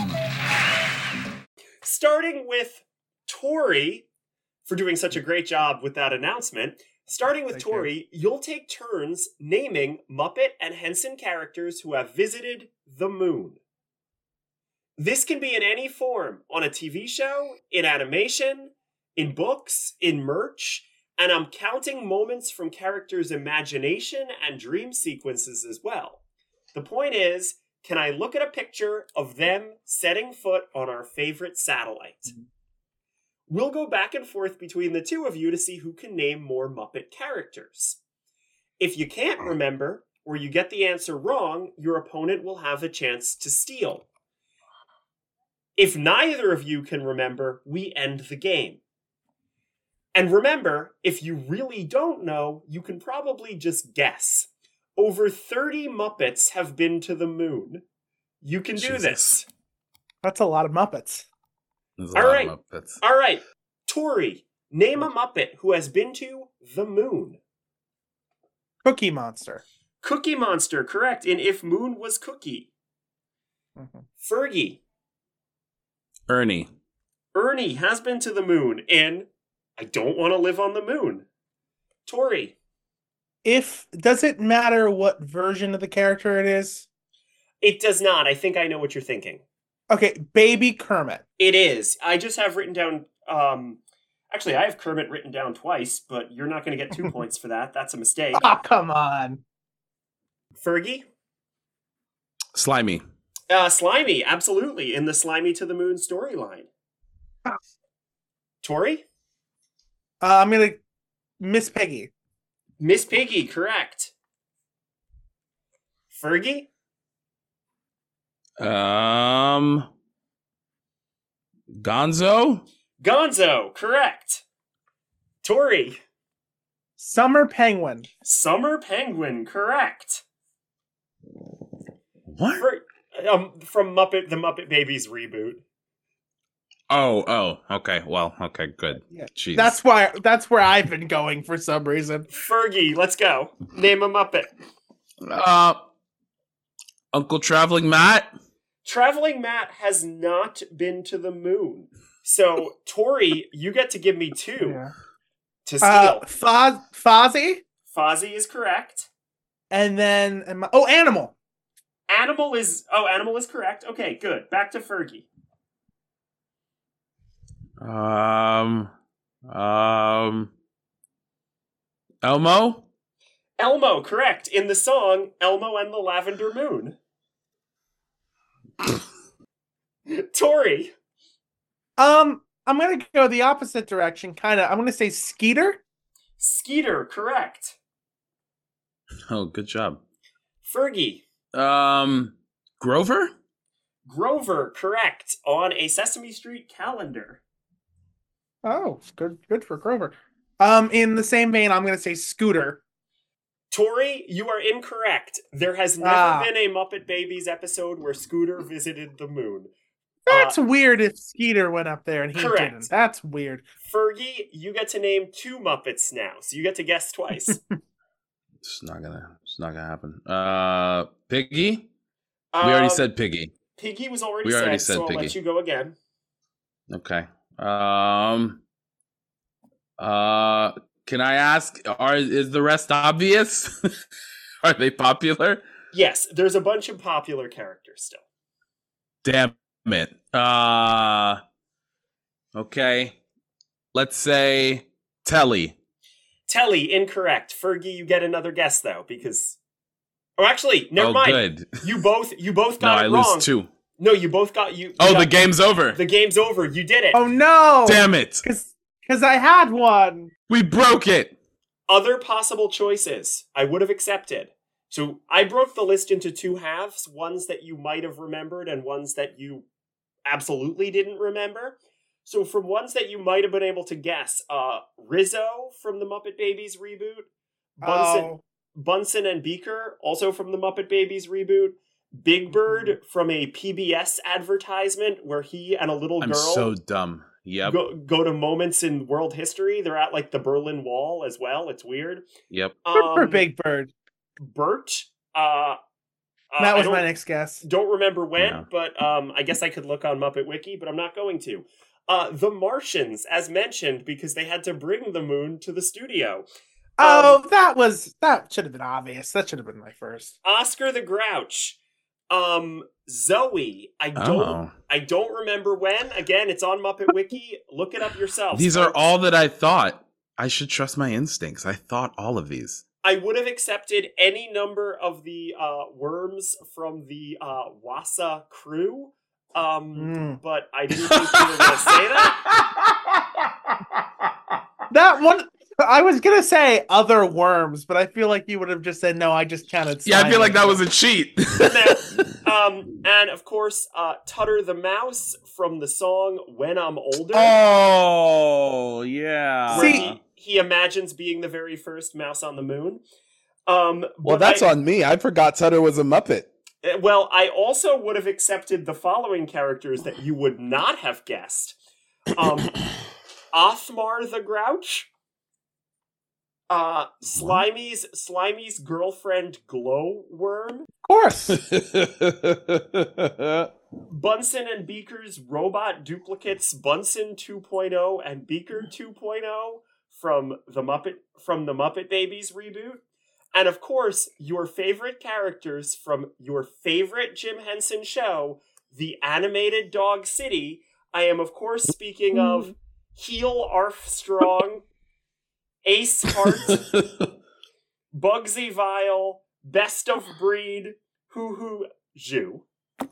starting with Tori for doing such a great job with that announcement. Starting with Thank you. Tori, you'll take turns naming Muppet and Henson characters who have visited the moon. This can be in any form, on a T V show, in animation, in books, in merch, and I'm counting moments from characters' imagination and dream sequences as well. The point is, can I look at a picture of them setting foot on our favorite satellite? We'll go back and forth between the two of you to see who can name more Muppet characters. If you can't remember, or you get the answer wrong, your opponent will have a chance to steal. If neither of you can remember, we end the game. And remember, if you really don't know, you can probably just guess. Over thirty Muppets have been to the moon. You can do Jesus. this. That's a lot of Muppets. There's a All lot right. of Muppets. All right. Tori, name a Muppet who has been to the moon. Cookie Monster. Cookie Monster, correct. In If Moon Was Cookie. Mhm. Fergie, Ernie. Ernie has been to the moon in I Don't Want to Live on the Moon. Tori, If does it matter what version of the character it is? it does not. I think I know what you're thinking. Okay, Baby Kermit. It is. I just have written down. Um, actually, I have Kermit written down twice, but you're not going to get two points for that. That's a mistake. Oh, come on. Fergie, Slimy. uh, Slimy, absolutely, in the Slimy to the Moon storyline. Tori, Uh, I'm gonna Miss Piggy. Miss Piggy, correct. Fergie, Um, Gonzo. Gonzo, correct. Tori, Summer Penguin. Summer Penguin, correct. What? Fer- um, from Muppet, the Muppet Babies reboot. Oh, oh, okay. Well, okay, good. Yeah. Jeez. That's why. That's where I've been going for some reason. Fergie, let's go. Name a Muppet. uh, Uncle Traveling Matt. Traveling Matt has not been to the moon. So, Tori, you get to give me two Yeah. to steal. Uh, Foz, Fozzie, Fozzie is correct. and then am I- oh, Animal. Animal is oh, Animal is correct. Okay, good. Back to Fergie. Um, um, Elmo. Elmo, correct. In the song Elmo and the Lavender Moon. Tori, Um, I'm gonna go the opposite direction. Kind of. I'm gonna say Skeeter. Skeeter, correct. Oh, good job. Fergie, Um, Grover. Grover, correct. On a Sesame Street calendar. Oh, good, good for Grover. Um, in the same vein, I'm going to say Scooter. Tori, you are incorrect. There has never Ah. been a Muppet Babies episode where Scooter visited the moon. That's Uh, weird if Skeeter went up there and he correct. didn't. That's weird. Fergie, you get to name two Muppets now, so you get to guess twice. It's not gonna. It's not gonna happen. Uh, Piggy. We already Um, said Piggy. Piggy was already We said, already said so I'll let Piggy. you go again. Okay. Um. Uh. Can I ask? Are is the rest obvious? Are they popular? Yes, there's a bunch of popular characters still. Damn it. Uh. Okay. Let's say Telly. Telly, incorrect. Fergie, you get another guess though, because. Oh, actually, never oh, mind. good. You both, you both No, got I it wrong. lose two. No, you both got you. you Oh, got- the game's over. The game's over. You did it. Oh no! Damn it. Because because I had one. We broke it. Other possible choices I would have accepted. So I broke the list into two halves, ones that you might have remembered and ones that you absolutely didn't remember. So from ones that you might have been able to guess, uh, Rizzo from the Muppet Babies reboot, Bunsen, Oh. Bunsen and Beaker, also from the Muppet Babies reboot, Big Bird from a P B S advertisement where he and a little I'm girl so dumb. Yep. go, go to moments in world history. They're at like the Berlin Wall as well. It's weird. Yep. Good for Um, Big Bird. Bert. Uh, uh, That I was don't- my next guess. Don't remember when, Yeah. but um, I guess I could look on Muppet Wiki, but I'm not going to. Uh, the Martians, as mentioned, because they had to bring the moon to the studio. Oh, that was that should have been obvious. That should have been my first. Oscar the Grouch. Um, Zoe. I don't. Oh. I don't remember when. Again, it's on Muppet Wiki. Look it up yourself. These are all that I thought. I should trust my instincts. I thought all of these. I would have accepted any number of the uh, worms from the uh, Wassa crew, um, Mm. but I didn't think you were going to say that. That one, I was gonna say other worms, but I feel like you would have just said no. I just counted. Yeah, I feel like that Simon. was a cheat. um, and of course, uh, Tutter the Mouse from the song "When I'm Older." Oh, yeah. where See- he, he imagines being the very first mouse on the moon. Um, Well, but that's I- on me. I forgot Tutter was a Muppet. Uh, Well, I also would have accepted the following characters that you would not have guessed. Um, Othmar the Grouch. Uh, Slimy's Slimy's girlfriend Glowworm. Of course. Bunsen and Beaker's robot duplicates Bunsen two point oh and Beaker two point oh from the Muppet from the Muppet Babies reboot. And of course, your favorite characters from your favorite Jim Henson show, the animated Dog City. I am of course speaking of Heel Armstrong, Ace Hart, Bugsy Vile, Best of Breed, Hoo Hoo Jew.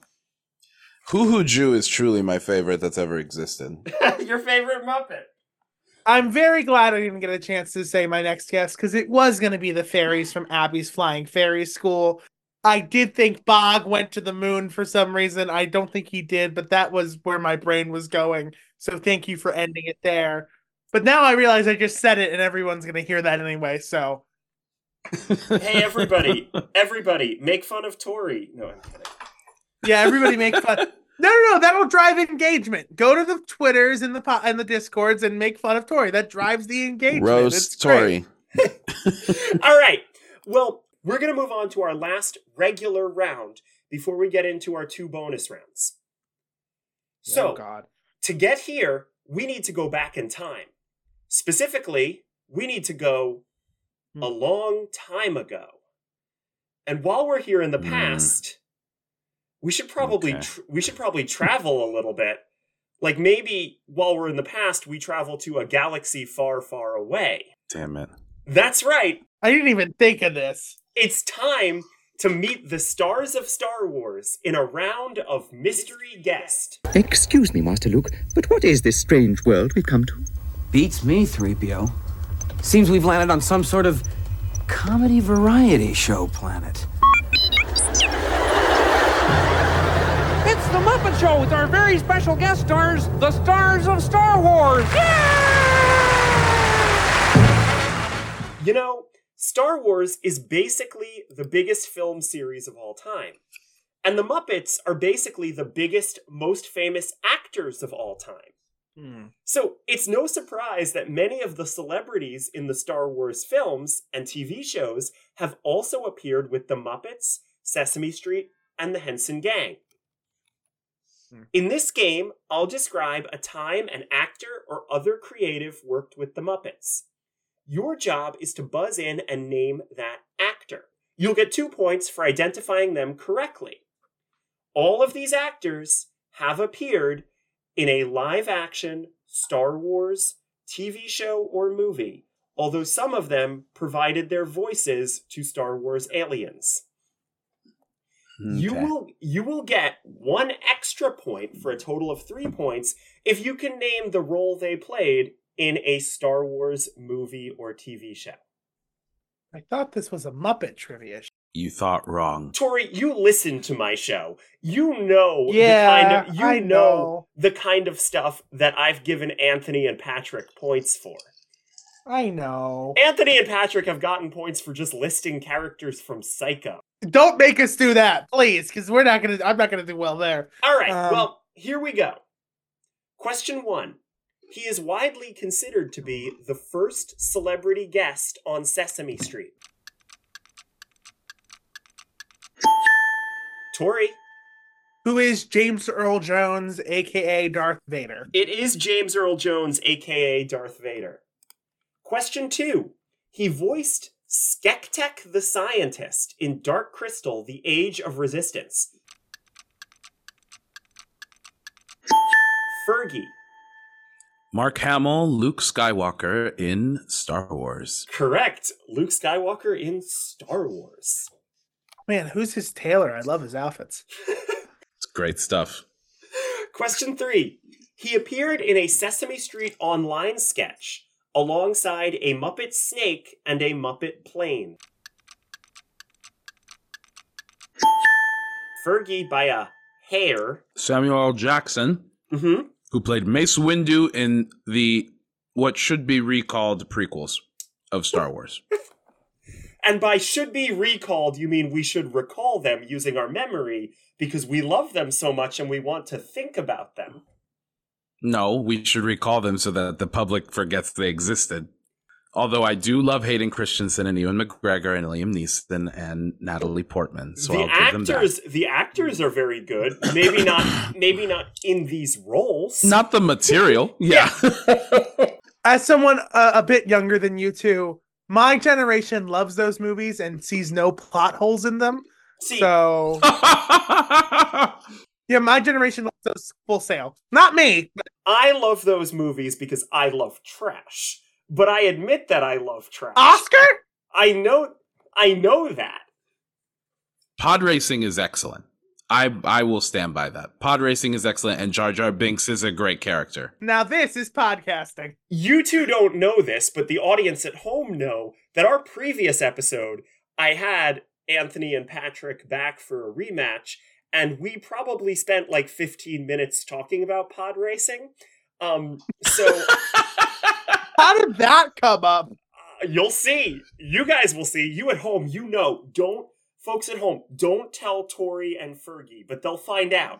Hoo Hoo Jew is truly my favorite that's ever existed. Your favorite Muppet. I'm very glad I didn't get a chance to say my next guess because it was going to be the fairies from Abby's Flying Fairy School. I did think Bog went to the moon for some reason. I don't think he did, but that was where my brain was going. So thank you for ending it there. But now I realize I just said it and everyone's going to hear that anyway, so. Hey, everybody. Everybody, make fun of Tori. No, I'm kidding. Yeah, everybody make fun. No, no, no, that'll drive engagement. Go to the Twitters and the po- and the Discords and make fun of Tori. That drives the engagement. It's Roast great. Tori. All right. Well, we're going to move on to our last regular round before we get into our two bonus rounds. So, Oh, God. to get here, we need to go back in time. Specifically, we need to go Hmm. a long time ago. And while we're here in the Hmm. past, we should probably Okay. tr- we should probably travel a little bit. Like maybe while we're in the past, we travel to a galaxy far, far away. Damn it. That's right. I didn't even think of this. It's time to meet the stars of Star Wars in a round of mystery guest. Excuse me, Master Luke, but what is this strange world we've come to? Beats me, three P O. Seems we've landed on some sort of comedy variety show planet. It's the Muppet Show with our very special guest stars, the stars of Star Wars. Yeah! You know, Star Wars is basically the biggest film series of all time. And the Muppets are basically the biggest, most famous actors of all time. Hmm. So it's no surprise that many of the celebrities in the Star Wars films and T V shows have also appeared with the Muppets, Sesame Street, and the Henson Gang. Hmm. In this game, I'll describe a time an actor or other creative worked with the Muppets. Your job is to buzz in and name that actor. You'll get two points for identifying them correctly. All of these actors have appeared in a live-action Star Wars T V show or movie, although some of them provided their voices to Star Wars aliens. Okay. You will you will get one extra point for a total of three points if you can name the role they played in a Star Wars movie or T V show. I thought this was a Muppet trivia show. You thought wrong. Tori, you listen to my show. You know Yeah, the kind of you I know. know. the kind of stuff that I've given Anthony and Patrick points for. I know. Anthony and Patrick have gotten points for just listing characters from Psycho. Don't make us do that, please, because we're not gonna. I'm not gonna do well there. All right, Um, well, here we go. Question one. He is widely considered to be the first celebrity guest on Sesame Street. Tori. Who is James Earl Jones, aka Darth Vader? It is James Earl Jones, aka Darth Vader. Question two. He voiced Skektek the Scientist in Dark Crystal, The Age of Resistance. Fergie. Mark Hamill, Luke Skywalker in Star Wars. Correct. Luke Skywalker in Star Wars. Man, who's his tailor? I love his outfits. It's great stuff. Question three. He appeared in a Sesame Street Online sketch alongside a Muppet snake and a Muppet plane. Fergie by a hair. Samuel L. Jackson, Mm-hmm. who played Mace Windu in the what should be recalled prequels of Star Wars. And by should be recalled, you mean we should recall them using our memory because we love them so much and we want to think about them. No, we should recall them so that the public forgets they existed. Although I do love Hayden Christensen and Ewan McGregor and Liam Neeson and Natalie Portman. So the I'll give them that. actors, the actors are very good. Maybe not, maybe not in these roles. Not the material. Yeah. As someone uh, a bit younger than you two, my generation loves those movies and sees no plot holes in them. See, So, yeah, my generation loves those full sail. Not me. But I love those movies because I love trash. But I admit that I love trash. Oscar? I know, I know that. Pod racing is excellent. I I will stand by that. Pod racing is excellent, and Jar Jar Binks is a great character. Now this is podcasting. You two don't know this, but the audience at home know that our previous episode, I had Anthony and Patrick back for a rematch, and we probably spent like fifteen minutes talking about pod racing. Um, so How did that come up? uh, you'll see. You guys will see. You at home, you know. Don't, folks at home, don't tell Tori and Fergie, but they'll find out.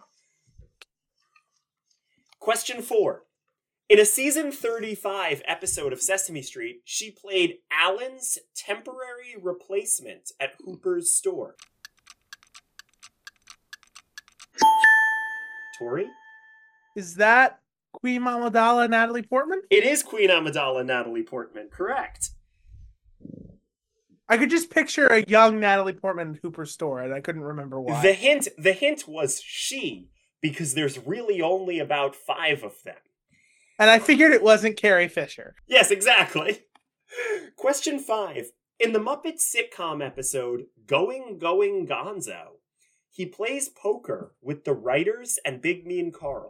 Question four. In a season thirty-five episode of Sesame Street, she played Alan's temporary replacement at Hooper's store. Tori? Is that Queen Amidala Natalie Portman? It is Queen Amidala Natalie Portman, correct. I could just picture a young Natalie Portman at Hooper's store, and I couldn't remember why. The hint, the hint was she, because there's really only about five of them. And I figured it wasn't Carrie Fisher. Yes, exactly. Question five. In the Muppet sitcom episode Going, Going, Gonzo, he plays poker with the writers and Big Mean Carl.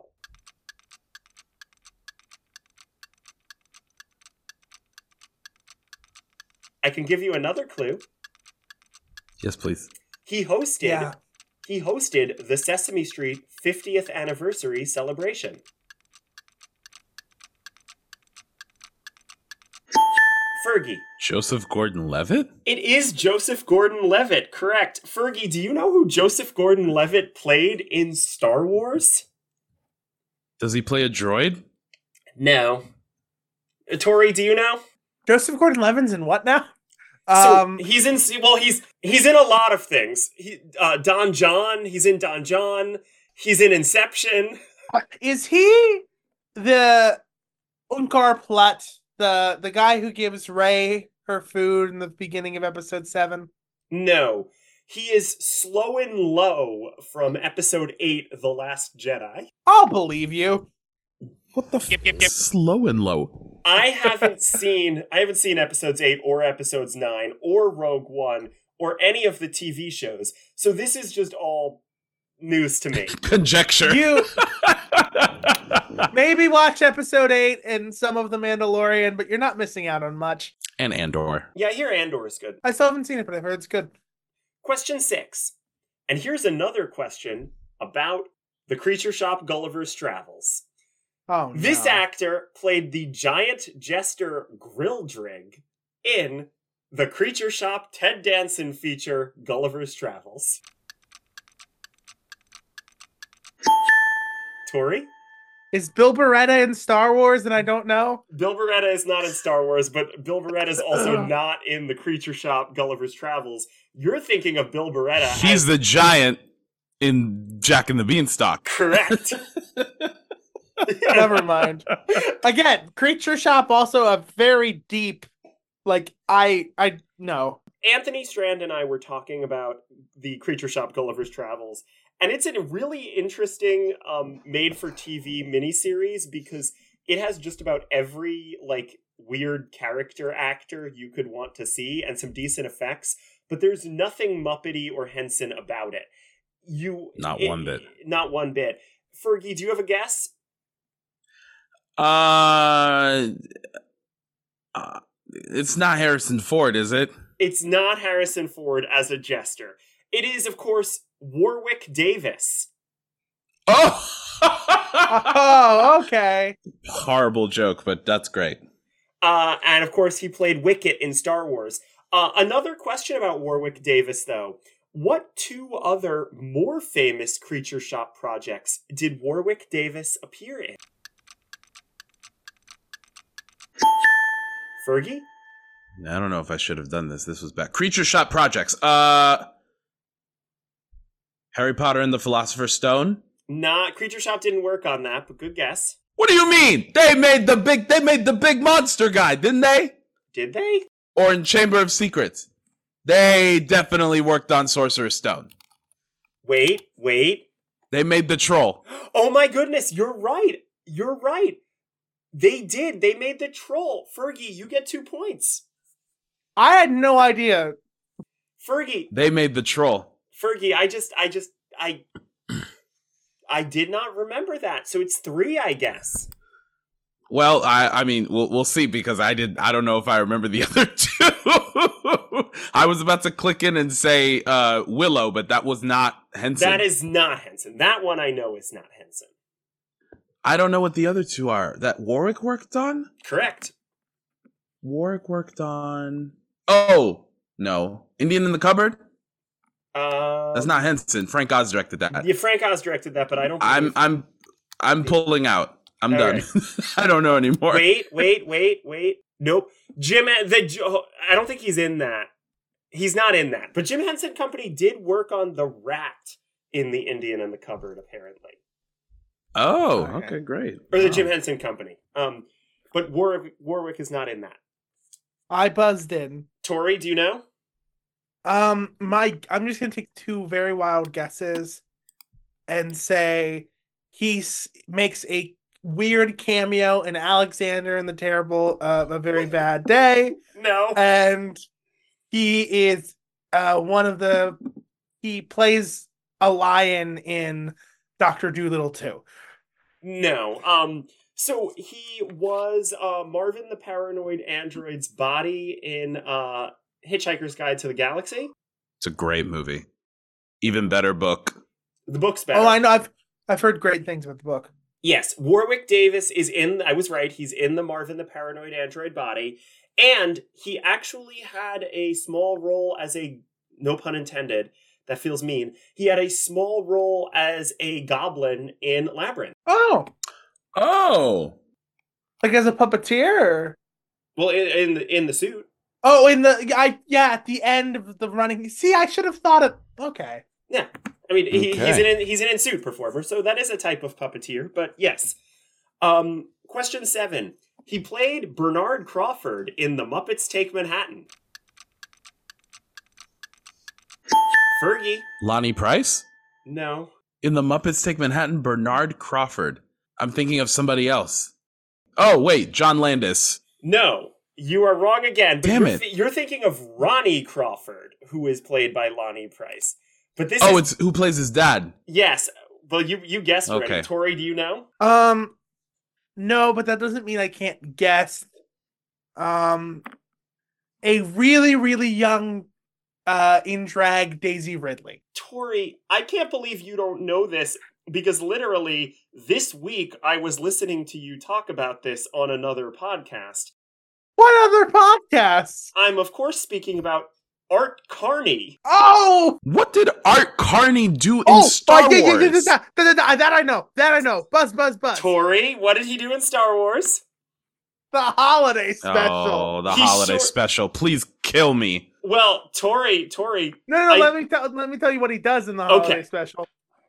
I can give you another clue. Yes, please. He hosted Yeah. he hosted the Sesame Street fiftieth anniversary celebration. Fergie. Joseph Gordon-Levitt? It is Joseph Gordon-Levitt, correct. Fergie, do you know who Joseph Gordon-Levitt played in Star Wars? Does he play a droid? No. Uh, Tori, do you know? Joseph Gordon-Levitt's in what now? So Um, he's in. Well, he's he's in a lot of things. He uh, Don John. He's in Don John. He's in Inception. is he the Unkar Plutt, the the guy who gives Rey her food in the beginning of episode seven? No, he is Slow and Low from episode eight, The Last Jedi. I'll believe you. What the f- Slow and Low? I haven't seen I haven't seen episodes eight or episodes nine or Rogue One or any of the T V shows. So this is just all news to me. Conjecture. You maybe watch episode eight and some of The Mandalorian, but you're not missing out on much. And Andor. Yeah, I hear Andor is good. I still haven't seen it, but I've heard it's good. Question six. And here's another question about the Creature Shop Gulliver's Travels. Oh, no. This actor played the giant jester Grilldrig in the Creature Shop Ted Danson feature Gulliver's Travels. Tori? Is Bill Beretta in Star Wars and I don't know? Bill Beretta is not in Star Wars, but Bill Beretta is also not in the Creature Shop Gulliver's Travels. You're thinking of Bill Beretta. He's as- the giant in Jack and the Beanstalk. Correct. Never mind. Again, Creature Shop also a very deep, like, I, I, no. Anthony Strand and I were talking about the Creature Shop Gulliver's Travels, and it's a really interesting um, made-for-T V miniseries because it has just about every, like, weird character actor you could want to see and some decent effects, but there's nothing Muppety or Henson about it. You Not it, one bit. Not one bit. Fergie, do you have a guess? Uh, uh, it's not Harrison Ford, is it? It's not Harrison Ford as a jester. It is, of course, Warwick Davis. Oh! Oh, okay. Horrible joke, but that's great. Uh, and, of course, he played Wicket in Star Wars. Uh, another question about Warwick Davis, though. What two other more famous Creature Shop projects did Warwick Davis appear in? Fergie? I don't know if I should have done this. This was bad. Creature Shop projects. Uh, Harry Potter and the Philosopher's Stone. Nah, Creature Shop didn't work on that, but good guess. What do you mean? They made the big. They made the big monster guy, didn't they? Did they? Or in Chamber of Secrets. They definitely worked on Sorcerer's Stone. Wait, wait. They made the troll. Oh my goodness, you're right. You're right. They did. They made the troll. Fergie, you get two points. I had no idea. Fergie. They made the troll. Fergie, I just, I just, I, I did not remember that. So it's three, I guess. Well, I, I mean, we'll we'll see because I did. I don't know if I remember the other two. I was about to click in and say uh, Willow, but that was not Henson. That is not Henson. That one I know is not Henson. I don't know what the other two are. That Warwick worked on? Correct. Warwick worked on. Oh no, Indian in the Cupboard. Uh, That's not Henson. Frank Oz directed that. Yeah, Frank Oz directed that, but I don't. I'm I'm I'm pulling out. I'm All done. right. I don't know anymore. Wait, wait, wait, wait. Nope. Jim, the I don't think he's in that. He's not in that. But Jim Henson Company did work on the rat in the Indian in the Cupboard, apparently. Oh, Okay. okay, great. Or the Wow. Jim Henson Company. Um, but Warwick, Warwick is not in that. I buzzed in. Tori, do you know? Um, my I'm just gonna take two very wild guesses and say he s- makes a weird cameo in Alexander and the Terrible uh, A Very Bad Day, No. and he is uh one of the he plays a lion in Doctor Dolittle too. No. Um, so he was uh, Marvin the Paranoid Android's body in uh, Hitchhiker's Guide to the Galaxy. It's a great movie. Even better book. The book's better. Oh, I know. I've I've heard great things about the book. Yes, Warwick Davis is in, I was right, he's in the Marvin the Paranoid Android body, and he actually had a small role as a, no pun intended, that feels mean, he had a small role as a goblin in Labyrinth. Oh! Oh! Like as a puppeteer? Or? Well, in, in, the, in the suit. Oh, in the, I yeah, at the end of the running, see, I should have thought of, okay. Yeah. I mean, he, Okay. he's an he's an in-suit performer, so that is a type of puppeteer, but yes. Um, question seven. He played Bernard Crawford in The Muppets Take Manhattan. Fergie. Lonnie Price? No. In The Muppets Take Manhattan, Bernard Crawford. I'm thinking of somebody else. Oh, wait, John Landis. No. You are wrong again. But Damn you're, it. th- you're thinking of Ronnie Crawford, who is played by Lonnie Price. But this Oh, is... it's who plays his dad. Yes. Well, you, you guessed already. Okay. Tori, do you know? Um, no, but that doesn't mean I can't guess. Um, a really, really young, uh, in drag Daisy Ridley. Tori, I can't believe you don't know this, because literally this week I was listening to you talk about this on another podcast. What other podcasts? I'm, of course, speaking about Art Carney. Oh! What did Art Carney do in Oh, Star oh, yeah, yeah, yeah, Wars? yeah, yeah, yeah, yeah, that I know. That I know. Buzz, buzz, buzz. Tori, what did he do in Star Wars? The holiday special. Oh, the He holiday sure- special. Please kill me. Well, Tori, Tori. No, no, no. I- let me tell. Let me tell you what he does in the holiday Okay. special.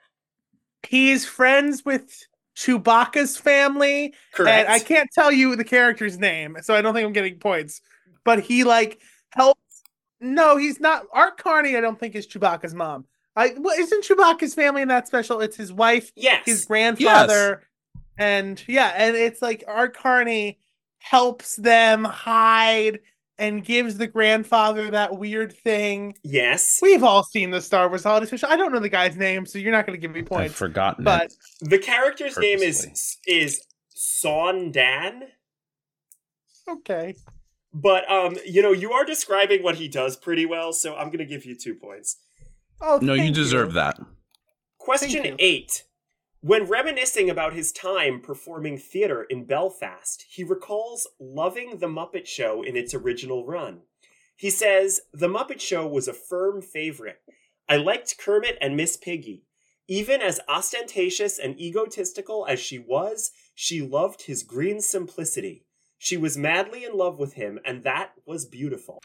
He's friends with Chewbacca's family, Correct. and I can't tell you the character's name, so I don't think I'm getting points. But he like helps. No, he's not. Art Carney, I don't think is Chewbacca's mom. I well, isn't Chewbacca's family in that special? It's his wife, Yes. his grandfather, and yeah, and it's like Art Carney helps them hide and gives the grandfather that weird thing. Yes. We've all seen the Star Wars holiday special. I don't know the guy's name, so you're not going to give me I've points. forgotten But it. The character's name Purposely. is is Son Dan. okay, But um, you know, you are describing what he does pretty well, so I'm gonna give you two points. oh No, you thank deserve that. Question Thank you. eight. When reminiscing about his time performing theater in Belfast, he recalls loving The Muppet Show in its original run. He says, "The Muppet Show was a firm favorite. I liked Kermit and Miss Piggy. Even as ostentatious and egotistical as she was, she loved his green simplicity. She was madly in love with him, and that was beautiful."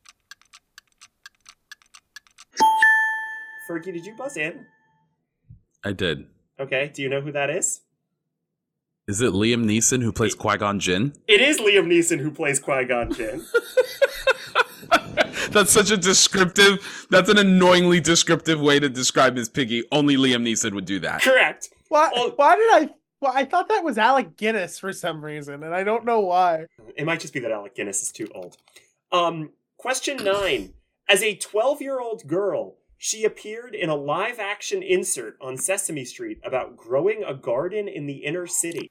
Fergie, did you buzz in? I did. Okay, do you know who that is? Is it Liam Neeson who plays Qui-Gon Jinn? It is Liam Neeson who plays Qui-Gon Jinn. That's such a descriptive, that's an annoyingly descriptive way to describe Miss Piggy. Only Liam Neeson would do that. Correct. why? Oh. Why did I? Well, I thought that was Alec Guinness for some reason, and I don't know why. It might just be that Alec Guinness is too old. Um, question nine. As a twelve-year-old girl, she appeared in a live-action insert on Sesame Street about growing a garden in the inner city.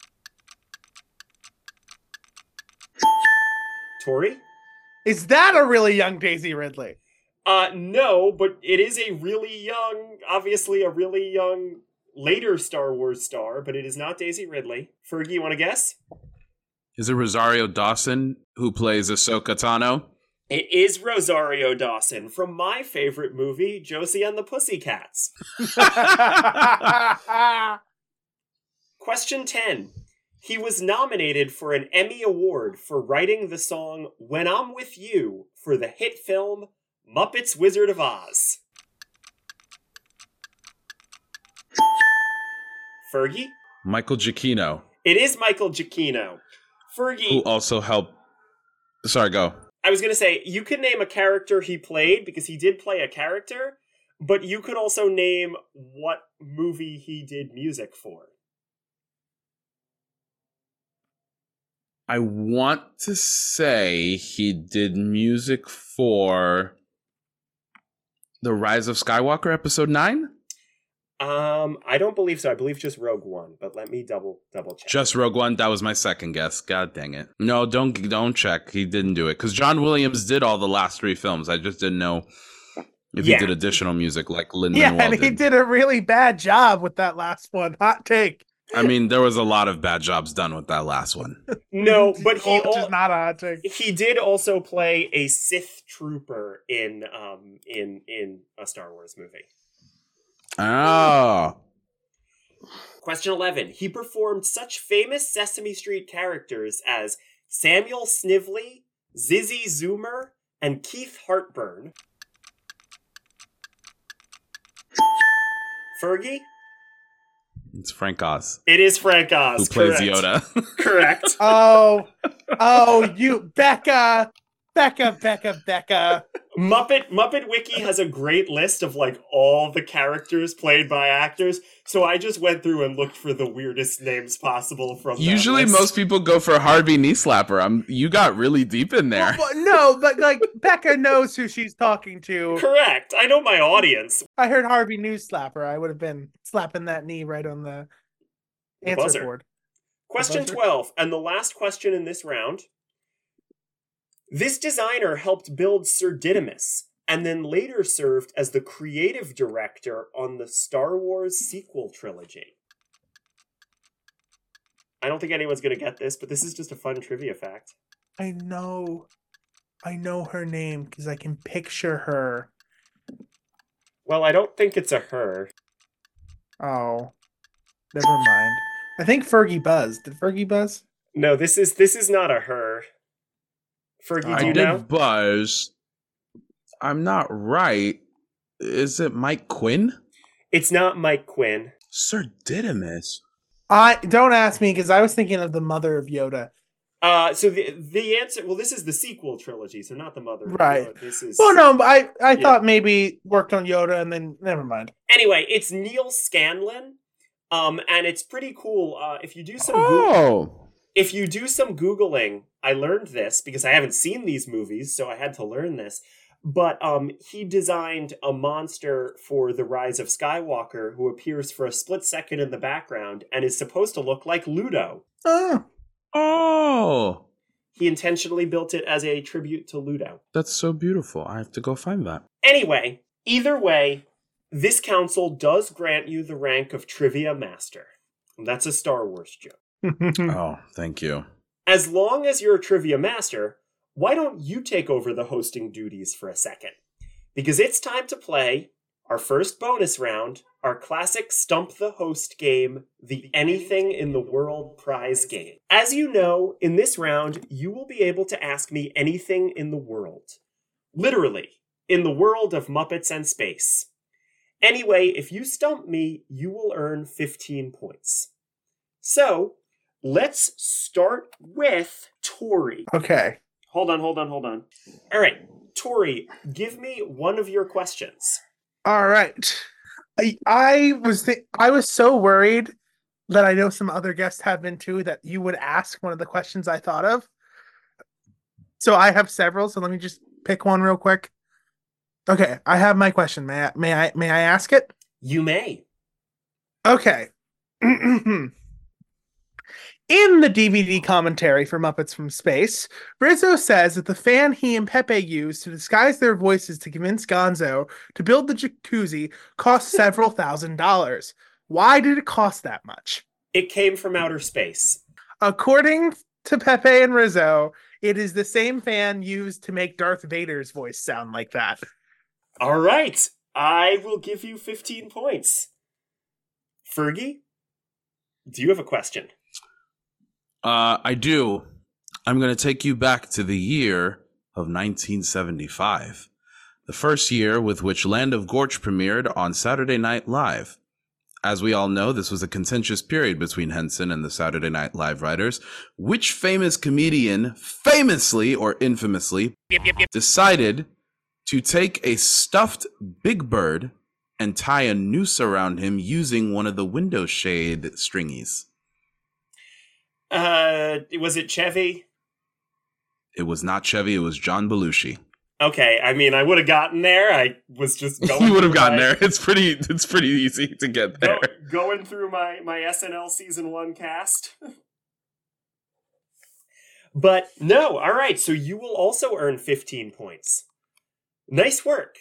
Tori? Is that a really young Daisy Ridley? Uh, no, but it is a really young, obviously a really young later Star Wars star, but it is not Daisy Ridley. Fergie, you want to guess? Is it Rosario Dawson who plays Ahsoka Tano? It is Rosario Dawson from my favorite movie, Josie and the Pussycats. Question ten. He was nominated for an Emmy Award for writing the song When I'm With You for the hit film Muppets Wizard of Oz. Fergie? Michael Giacchino, It is Michael Giacchino. Fergie, who also helped... Sorry, go. I was going to say, you could name a character he played, because he did play a character, but you could also name what movie he did music for. I want to say he did music for The Rise of Skywalker Episode nine? Um, I don't believe so. I believe just Rogue One, but let me double double check. Just Rogue One. That was my second guess. God dang it. No, don't don't check. He didn't do it. Because John Williams did all the last three films. I just didn't know if Yeah. he did additional music like Lin Yeah, Manuel and he did. did a really bad job with that last one. Hot take. I mean, there was a lot of bad jobs done with that last one. No, but he Which is al- not a hot take. he did also play a Sith trooper in um in in a Star Wars movie. Oh. Question eleven. He performed such famous Sesame Street characters as Samuel Snively, Zizzy Zoomer, and Keith Hartburn. Fergie? It's Frank Oz. It is Frank Oz. Who plays correct. Yoda. Correct. Oh, oh, you, Becca, Becca, Becca, Becca. Muppet Muppet Wiki has a great list of like all the characters played by actors, so I just went through and looked for the weirdest names possible from that Usually list. most people go for Harvey Knee Slapper. I'm you got really deep in there. Well, no, but like Becca knows who she's talking to. Correct. I know my audience. I heard Harvey News Slapper. I would have been slapping that knee right on the The answer buzzer. board. Question buzzer. twelve, and the last question in this round. This designer helped build Sir Didymus, and then later served as the creative director on the Star Wars sequel trilogy. I don't think anyone's going to get this, but this is just a fun trivia fact. I know, I know her name because I can picture her. Well, I don't think it's a her. Oh, never mind. I think Fergie buzzed. Did Fergie buzz? No, this is this is not a her. Fergie, do I you did know? buzz. I'm not right. Is it Mike Quinn? It's not Mike Quinn. Sir Didymus. I don't ask me because I was thinking of the mother of Yoda. Uh, so the the answer, well, this is the sequel trilogy, so not the mother. of Right. Yoda. This is. Well, no, but I I Yeah. thought maybe worked on Yoda and then never mind. Anyway, it's Neil Scanlon, um, and it's pretty cool. Uh, if you do some Goog- Oh. if you do some googling, I learned this because I haven't seen these movies, so I had to learn this. But um, he designed a monster for The Rise of Skywalker who appears for a split second in the background and is supposed to look like Ludo. Oh, Oh. He intentionally built it as a tribute to Ludo. That's so beautiful. I have to go find that. Anyway, either way, this council does grant you the rank of Trivia Master. That's a Star Wars joke. Oh, thank you. As long as you're a Trivia Master, why don't you take over the hosting duties for a second? Because it's time to play our first bonus round, our classic Stump the Host game, the Anything in the World prize game. As you know, in this round, you will be able to ask me anything in the world. Literally, in the world of Muppets and space. Anyway, if you stump me, you will earn fifteen points. So, let's start with Tori. okay. Hold on, hold on, hold on. All right, Tori, give me one of your questions. All right. I I was th- I was so worried that I know some other guests have been too that you would ask one of the questions I thought of. So I have several. So let me just pick one real quick. Okay, I have my question. May I may I may I ask it? You may. Okay. In the D V D commentary for Muppets from Space, Rizzo says that the fan he and Pepe used to disguise their voices to convince Gonzo to build the jacuzzi cost several thousand dollars. Why did it cost that much? It came from outer space. According to Pepe and Rizzo, it is the same fan used to make Darth Vader's voice sound like that. All right, I will give you fifteen points. Fergie, do you have a question? Uh, I do. I'm going to take you back to the year of nineteen seventy-five, the first year with which Land of Gorch premiered on Saturday Night Live. As we all know, this was a contentious period between Henson and the Saturday Night Live writers. Which famous comedian, famously or infamously, Yep, yep, yep. decided to take a stuffed Big Bird and tie a noose around him using one of the window shade stringies? Uh, was it Chevy? It was not Chevy, it was John Belushi. Okay, I mean, I would have gotten there. I was just going. You would have through gotten my- there. It's pretty it's pretty easy to get there. Go, going through my, my S N L season one cast. But no, all right, so you will also earn fifteen points. Nice work.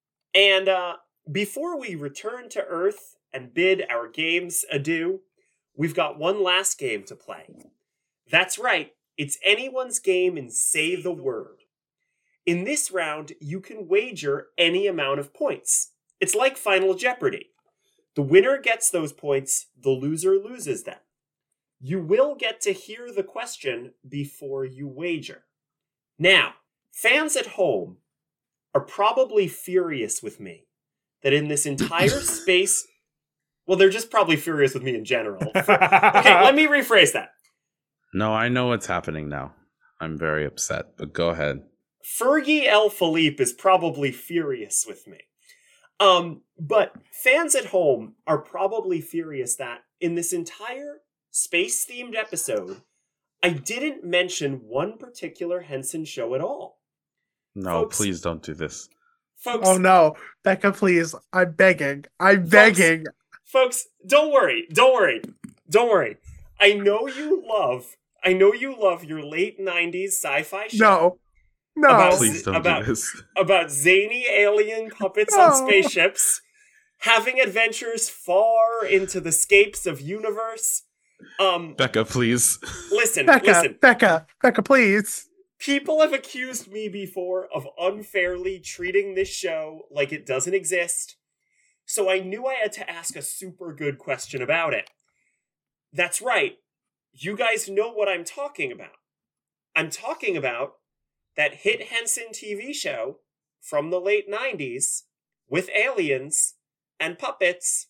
And uh, before we return to Earth and bid our games adieu, we've got one last game to play. That's right, it's anyone's game in Say the Word. In this round, you can wager any amount of points. It's like Final Jeopardy! The winner gets those points, the loser loses them. You will get to hear the question before you wager. Now, fans at home are probably furious with me that in this entire space... Well, they're just probably furious with me in general. Okay, let me rephrase that. No, I know what's happening now. I'm very upset, but go ahead. Fergie L. Philippe is probably furious with me. Um, but fans at home are probably furious that in this entire space-themed episode, I didn't mention one particular Henson show at all. No, Folks, please don't do this. Folks, Oh no, Becca, please. I'm begging. I'm begging. Folks, don't worry. Don't worry. Don't worry. I know you love, I know you love your late nineties sci-fi show. No. No. About, Please don't about, do this. About zany alien puppets No. on spaceships, having adventures far into the scapes of universe. Um, Becca, please. listen, Becca, listen. Becca, Becca, please. People have accused me before of unfairly treating this show like it doesn't exist, so I knew I had to ask a super good question about it. That's right. You guys know what I'm talking about. I'm talking about that hit Henson T V show from the late nineties with aliens and puppets,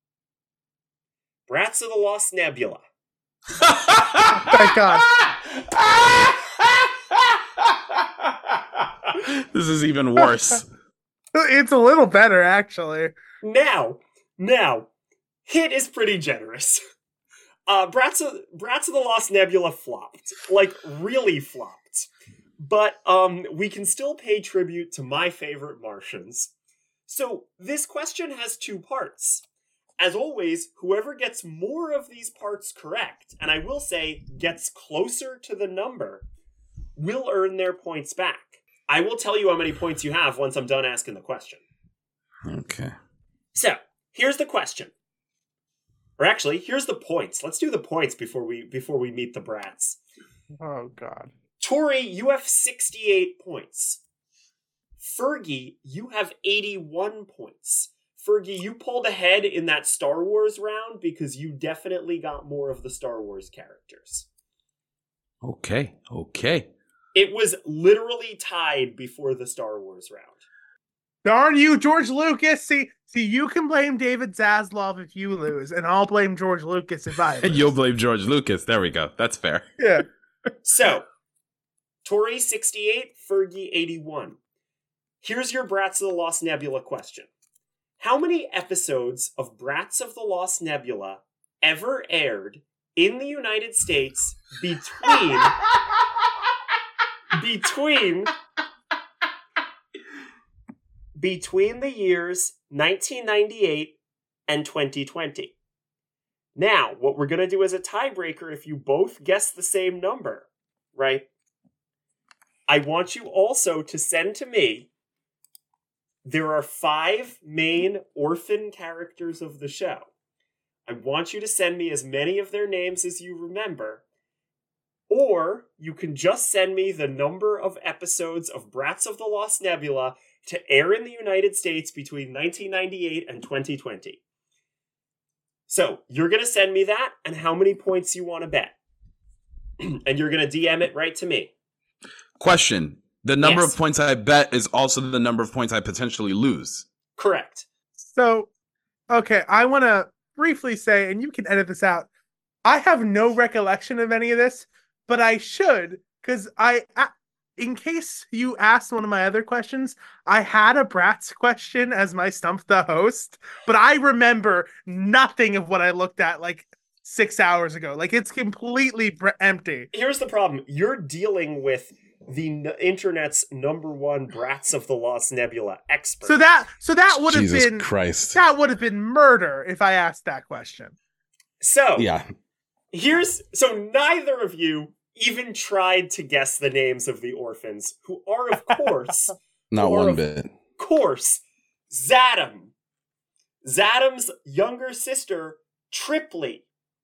Brats of the Lost Nebula. Thank God. This is even worse. It's a little better, actually. Now, now, hit is pretty generous. Uh, Brats of, Brats of the Lost Nebula flopped. Like, really flopped. But um, we can still pay tribute to my favorite Martians. So, this question has two parts. As always, whoever gets more of these parts correct, and I will say gets closer to the number, will earn their points back. I will tell you how many points you have once I'm done asking the question. Okay. So, here's the question. Or actually, here's the points. Let's do the points before we before we meet the brats. Oh, God. Tori, you have sixty-eight points. Fergie, you have eighty-one points. Fergie, you pulled ahead in that Star Wars round because you definitely got more of the Star Wars characters. Okay. Okay. It was literally tied before the Star Wars round. Darn you, George Lucas. See, see, you can blame David Zaslav if you lose, and I'll blame George Lucas if I lose. And you'll blame George Lucas. There we go. That's fair. Yeah. So, Tori sixty-eight, Fergie eighty-one. Here's your Brats of the Lost Nebula question. How many episodes of Brats of the Lost Nebula ever aired in the United States between between between the years nineteen ninety-eight and twenty twenty? Now, what we're going to do as a tiebreaker, if you both guess the same number, right? I want you also to send to me, there are five main orphan characters of the show. I want you to send me as many of their names as you remember, or you can just send me the number of episodes of Brats of the Lost Nebula to air in the United States between nineteen ninety-eight and twenty twenty. So, you're going to send me that and how many points you want to bet. And you're going to D M it right to me. Question. The number Yes. of points I bet is also the number of points I potentially lose. Correct. So, okay, I want to briefly say, and you can edit this out, I have no recollection of any of this, but I should, because I, I, in case you asked one of my other questions, I had a Bratz question as my Stump the Host, but I remember nothing of what I looked at like six hours ago. Like, it's completely br- empty. Here's the problem. You're dealing with the n- internet's number one Brats of the Lost Nebula expert. So that, so that would have Jesus been, Christ. that would have been murder if I asked that question. So, Yeah. here's, so neither of you even tried to guess the names of the orphans, who are, of course, Not who are, one of bit. course, Zadam. Zadam's younger sister, Triply.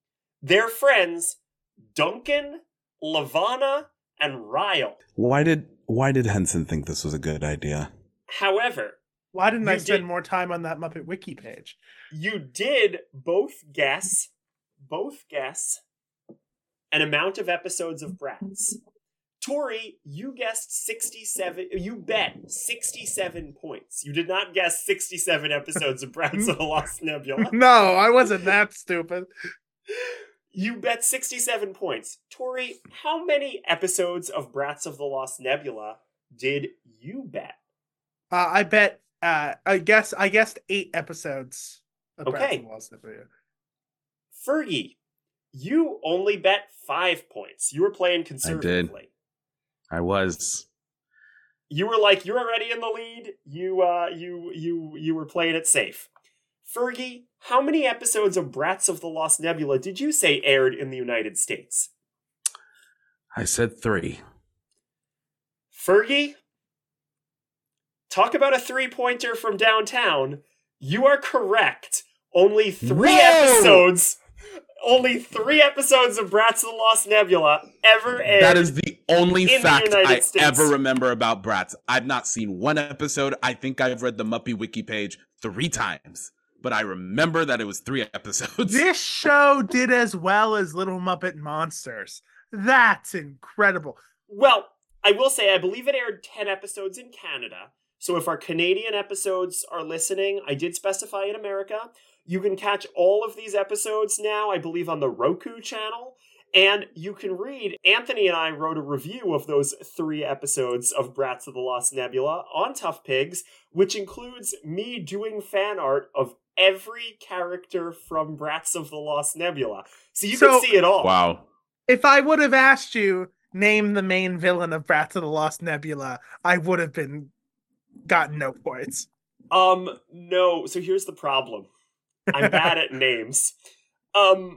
Their friends, Duncan, Lavana, and Ryle. Why did why did Henson think this was a good idea? However, why didn't I spend did, more time on that Muppet Wiki page? You did both guess, both guess an amount of episodes of Bratz. Tori, you guessed sixty-seven, you bet sixty-seven points. You did not guess sixty-seven episodes of Bratz of the Lost Nebula. No, I wasn't that stupid. You bet sixty-seven points. Tori, how many episodes of Bratz of the Lost Nebula did you bet? Uh, I bet, uh, I guess, I guessed eight episodes of okay. Bratz of the Lost Nebula. Fergie, you only bet five points. You were playing conservatively. I did. I was. You were like, you're already in the lead. You, uh, you, you, you were playing it safe. Fergie, how many episodes of Bratz of the Lost Nebula did you say aired in the United States? I said three. Fergie, talk about a three-pointer from downtown. You are correct. Only three Whoa! episodes... Only three episodes of Bratz of the Lost Nebula ever aired. That is the only fact the I States. ever remember about Bratz. I've not seen one episode. I think I've read the Muppy Wiki page three times, but I remember that it was three episodes. This show did as well as Little Muppet Monsters. That's incredible. Well, I will say, I believe it aired ten episodes in Canada. So if our Canadian episodes are listening, I did specify in America. You can catch all of these episodes now, I believe, on the Roku channel. And you can read, Anthony and I wrote a review of those three episodes of Bratz of the Lost Nebula on Tough Pigs, which includes me doing fan art of every character from Bratz of the Lost Nebula. So you So- can see it all. Wow. If I would have asked you, name the main villain of Bratz of the Lost Nebula, I would have been gotten no points. Um, no. So here's the problem. I'm bad at names. Um,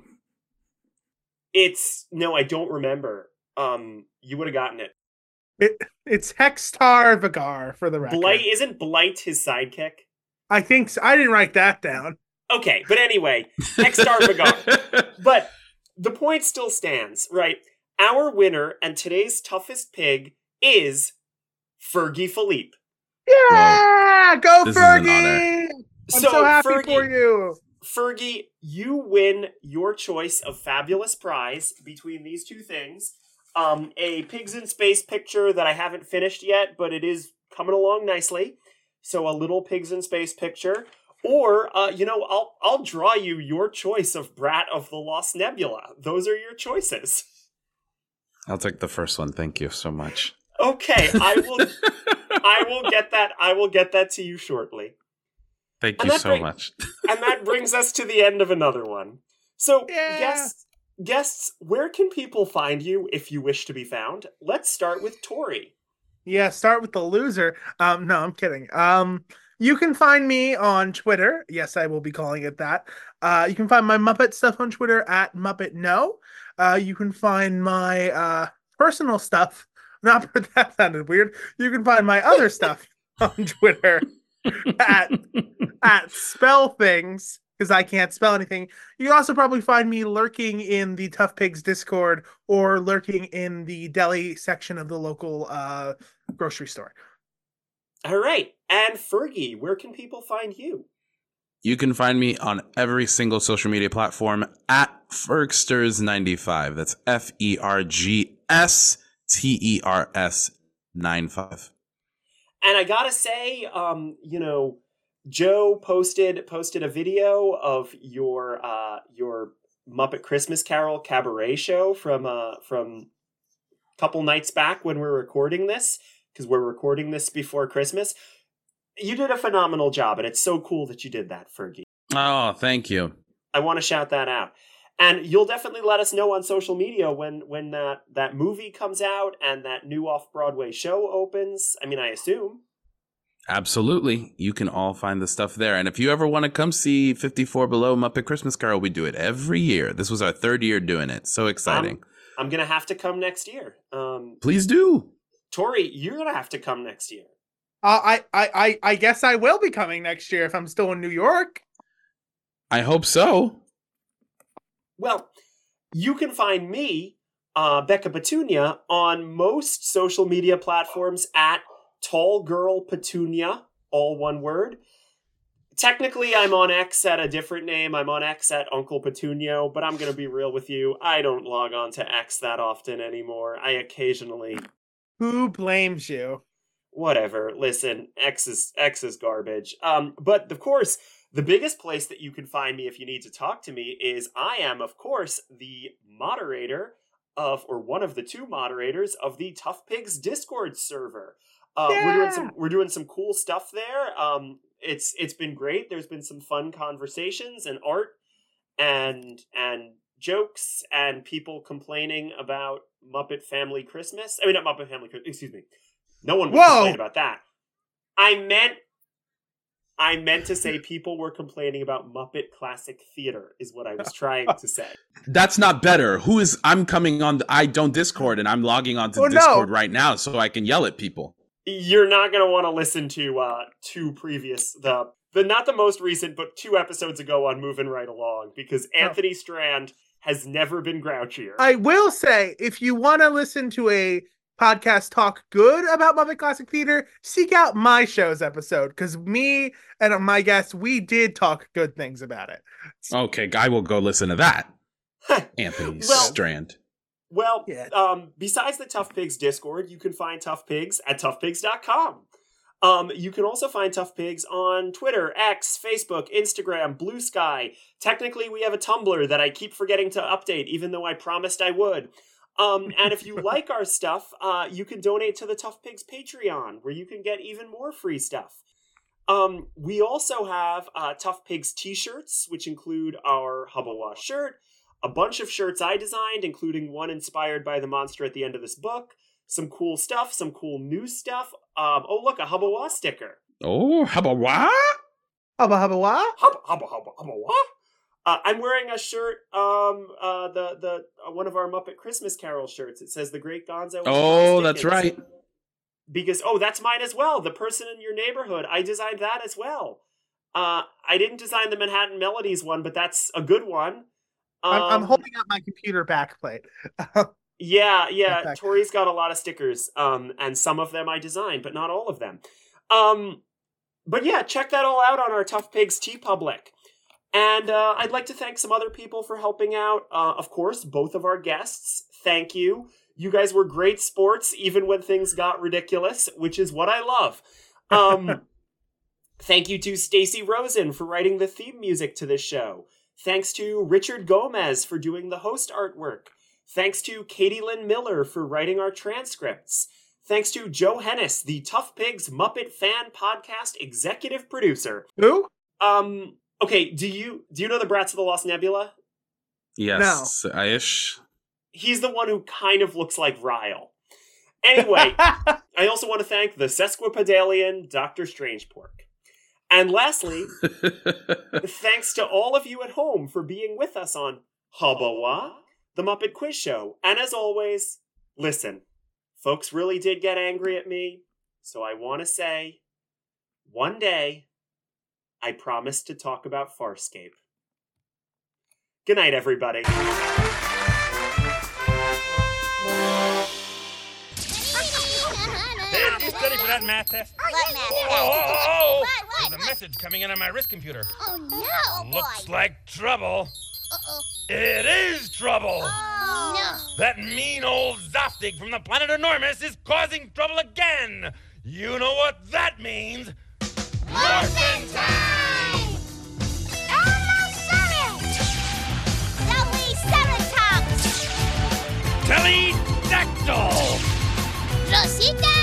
it's no, I don't remember. Um, you would have gotten it. It it's Hextar Vagar for the record. Blight isn't Blight his sidekick? I think so. I didn't write that down. Okay, but anyway, Hextar Vagar. But the point still stands, right? Our winner and today's toughest pig is Fergie Philippe. Yeah, go This is an Fergie! honor. I'm So, so happy Fergie- for you. Fergie, you win your choice of fabulous prize between these two things. Um, a Pigs in Space picture that I haven't finished yet, but it is coming along nicely. So a little Pigs in Space picture. Or, uh, you know, I'll I'll draw you your choice of Brat of the Lost Nebula. Those are your choices. I'll take the first one. Thank you so much. Okay, I will I will get that I will get that to you shortly. Thank And you that so bring- much. And that brings us to the end of another one. So, Yeah. guests, guests, where can people find you if you wish to be found? Let's start with Tori. Yeah, start with the loser. Um, no, I'm kidding. Um, you can find me on Twitter. Yes, I will be calling it that. Uh, you can find my Muppet stuff on Twitter at Muppet No. Uh, you can find my uh personal stuff. Not that sounded weird. You can find my other stuff on Twitter at at spell things because I can't spell anything. You can also probably find me lurking in the Tough Pigs Discord or lurking in the deli section of the local uh, grocery store. All right. And Fergie, where can people find you? You can find me on every single social media platform at Fergsters ninety-five. That's F E R G S T E R S ninety-five. And I gotta say, um, you know, Joe posted posted a video of your uh, your Muppet Christmas Carol cabaret show from uh, from a couple nights back when we we're recording this, because we're recording this before Christmas. You did a phenomenal job, and it's so cool that you did that, Fergie. Oh, thank you. I want to shout that out. And you'll definitely let us know on social media when when that, that movie comes out and that new off-Broadway show opens. I mean, I assume. Absolutely. You can all find the stuff there. And if you ever want to come see fifty-four Below Muppet Christmas Carol, we do it every year. This was our third year doing it. So exciting. I'm, I'm going to have to come next year. Um, Please do. Tori, you're going to have to come next year. Uh, I, I, I, I guess I will be coming next year if I'm still in New York. I hope so. Well, You can find me, uh, Becca Petunia, on most social media platforms at Tall Girl Petunia, all one word. Technically, I'm on X at a different name. I'm on X at Uncle Petunio, but I'm going to be real with you. I don't log on to X that often anymore. I occasionally... Who blames you? Whatever. Listen, X is X is garbage. Um, but, of course, the biggest place that you can find me if you need to talk to me is I am, of course, the moderator of, or one of the two moderators of the Tough Pigs Discord server. Uh, yeah. We're doing some we're doing some cool stuff there. Um, it's it's been great. There's been some fun conversations and art and and jokes and people complaining about Muppet Family Christmas. I mean, not Muppet Family Christmas. Excuse me. No one would Whoa. complain about that. I meant I meant to say people were complaining about Muppet Classic Theater is what I was trying to say. That's not better. Who is I'm coming on the I don't Discord and I'm logging onto Oh, Discord no. right now so I can yell at people. You're not going to want to listen to uh, two previous, the, the not the most recent, but two episodes ago on Moving Right Along, because Anthony Strand has never been grouchier. I will say, if you want to listen to a podcast talk good about Muppet Classic Theater, seek out my show's episode, because me and my guests, we did talk good things about it. Okay, I will go listen to that. Anthony Well- Strand. Well, Yeah. um, besides the Tough Pigs Discord, you can find Tough Pigs at tough pigs dot com. Um, you can also find Tough Pigs on Twitter, X, Facebook, Instagram, Blue Sky. Technically, we have a Tumblr that I keep forgetting to update, even though I promised I would. Um, and if you like our stuff, uh, you can donate to the Tough Pigs Patreon, where you can get even more free stuff. Um, we also have uh, Tough Pigs t-shirts, which include our Hubba Wash shirt, a bunch of shirts I designed, including one inspired by the monster at the end of this book, some cool stuff, some cool new stuff. Um, oh, look, a Hubba Wah sticker. Oh, hubba what? Hubba hubba wah? Hubba, hubba, hubba, hubba wah. Uh, I'm wearing a shirt, um, uh, the, the, uh, one of our Muppet Christmas Carol shirts. It says The Great Gonzo. Oh, that's right. Because, oh, that's mine as well. The Person in Your Neighborhood. I designed that as well. Uh, I didn't design the Manhattan Melodies one, but that's a good one. I'm, I'm Um, holding up my computer backplate. Yeah, yeah. Back. Tori's got a lot of stickers, um, and some of them I designed, but not all of them. Um, but yeah, check that all out on our Tough Pigs TeePublic. And uh, I'd like to thank some other people for helping out. Uh, of course, both of our guests. Thank you. You guys were great sports, even when things got ridiculous, which is what I love. Um, thank you to Stacey Rosen for writing the theme music to this show. Thanks to Richard Gomez for doing the host artwork. Thanks to Katie Lynn Miller for writing our transcripts. Thanks to Joe Hennis, the Tough Pigs Muppet Fan Podcast executive producer. Who? Um, okay, do you do you know the Brats of the Lost Nebula? Yes, ish. He's the one who kind of looks like Ryle. Anyway, I also want to thank the Sesquipedalian Doctor Strangepork. And lastly, thanks to all of you at home for being with us on Hubba Wah, the Muppet Quiz Show. And as always, listen, folks really did get angry at me, so I want to say, one day, I promise to talk about Farscape. Good night, everybody. Hey, did you study for that math test? What math Oh, test? oh, oh, What, oh. what, There's a message coming in on my wrist computer. Oh, no, Looks boy. like trouble. Uh-oh. It is trouble. Oh, no. That mean old Zoftig from the planet Enormous is causing trouble again. You know what that means. Morphin' time! Elmo Summit! Zoe Ceratops! Telly-dactyl. Rosita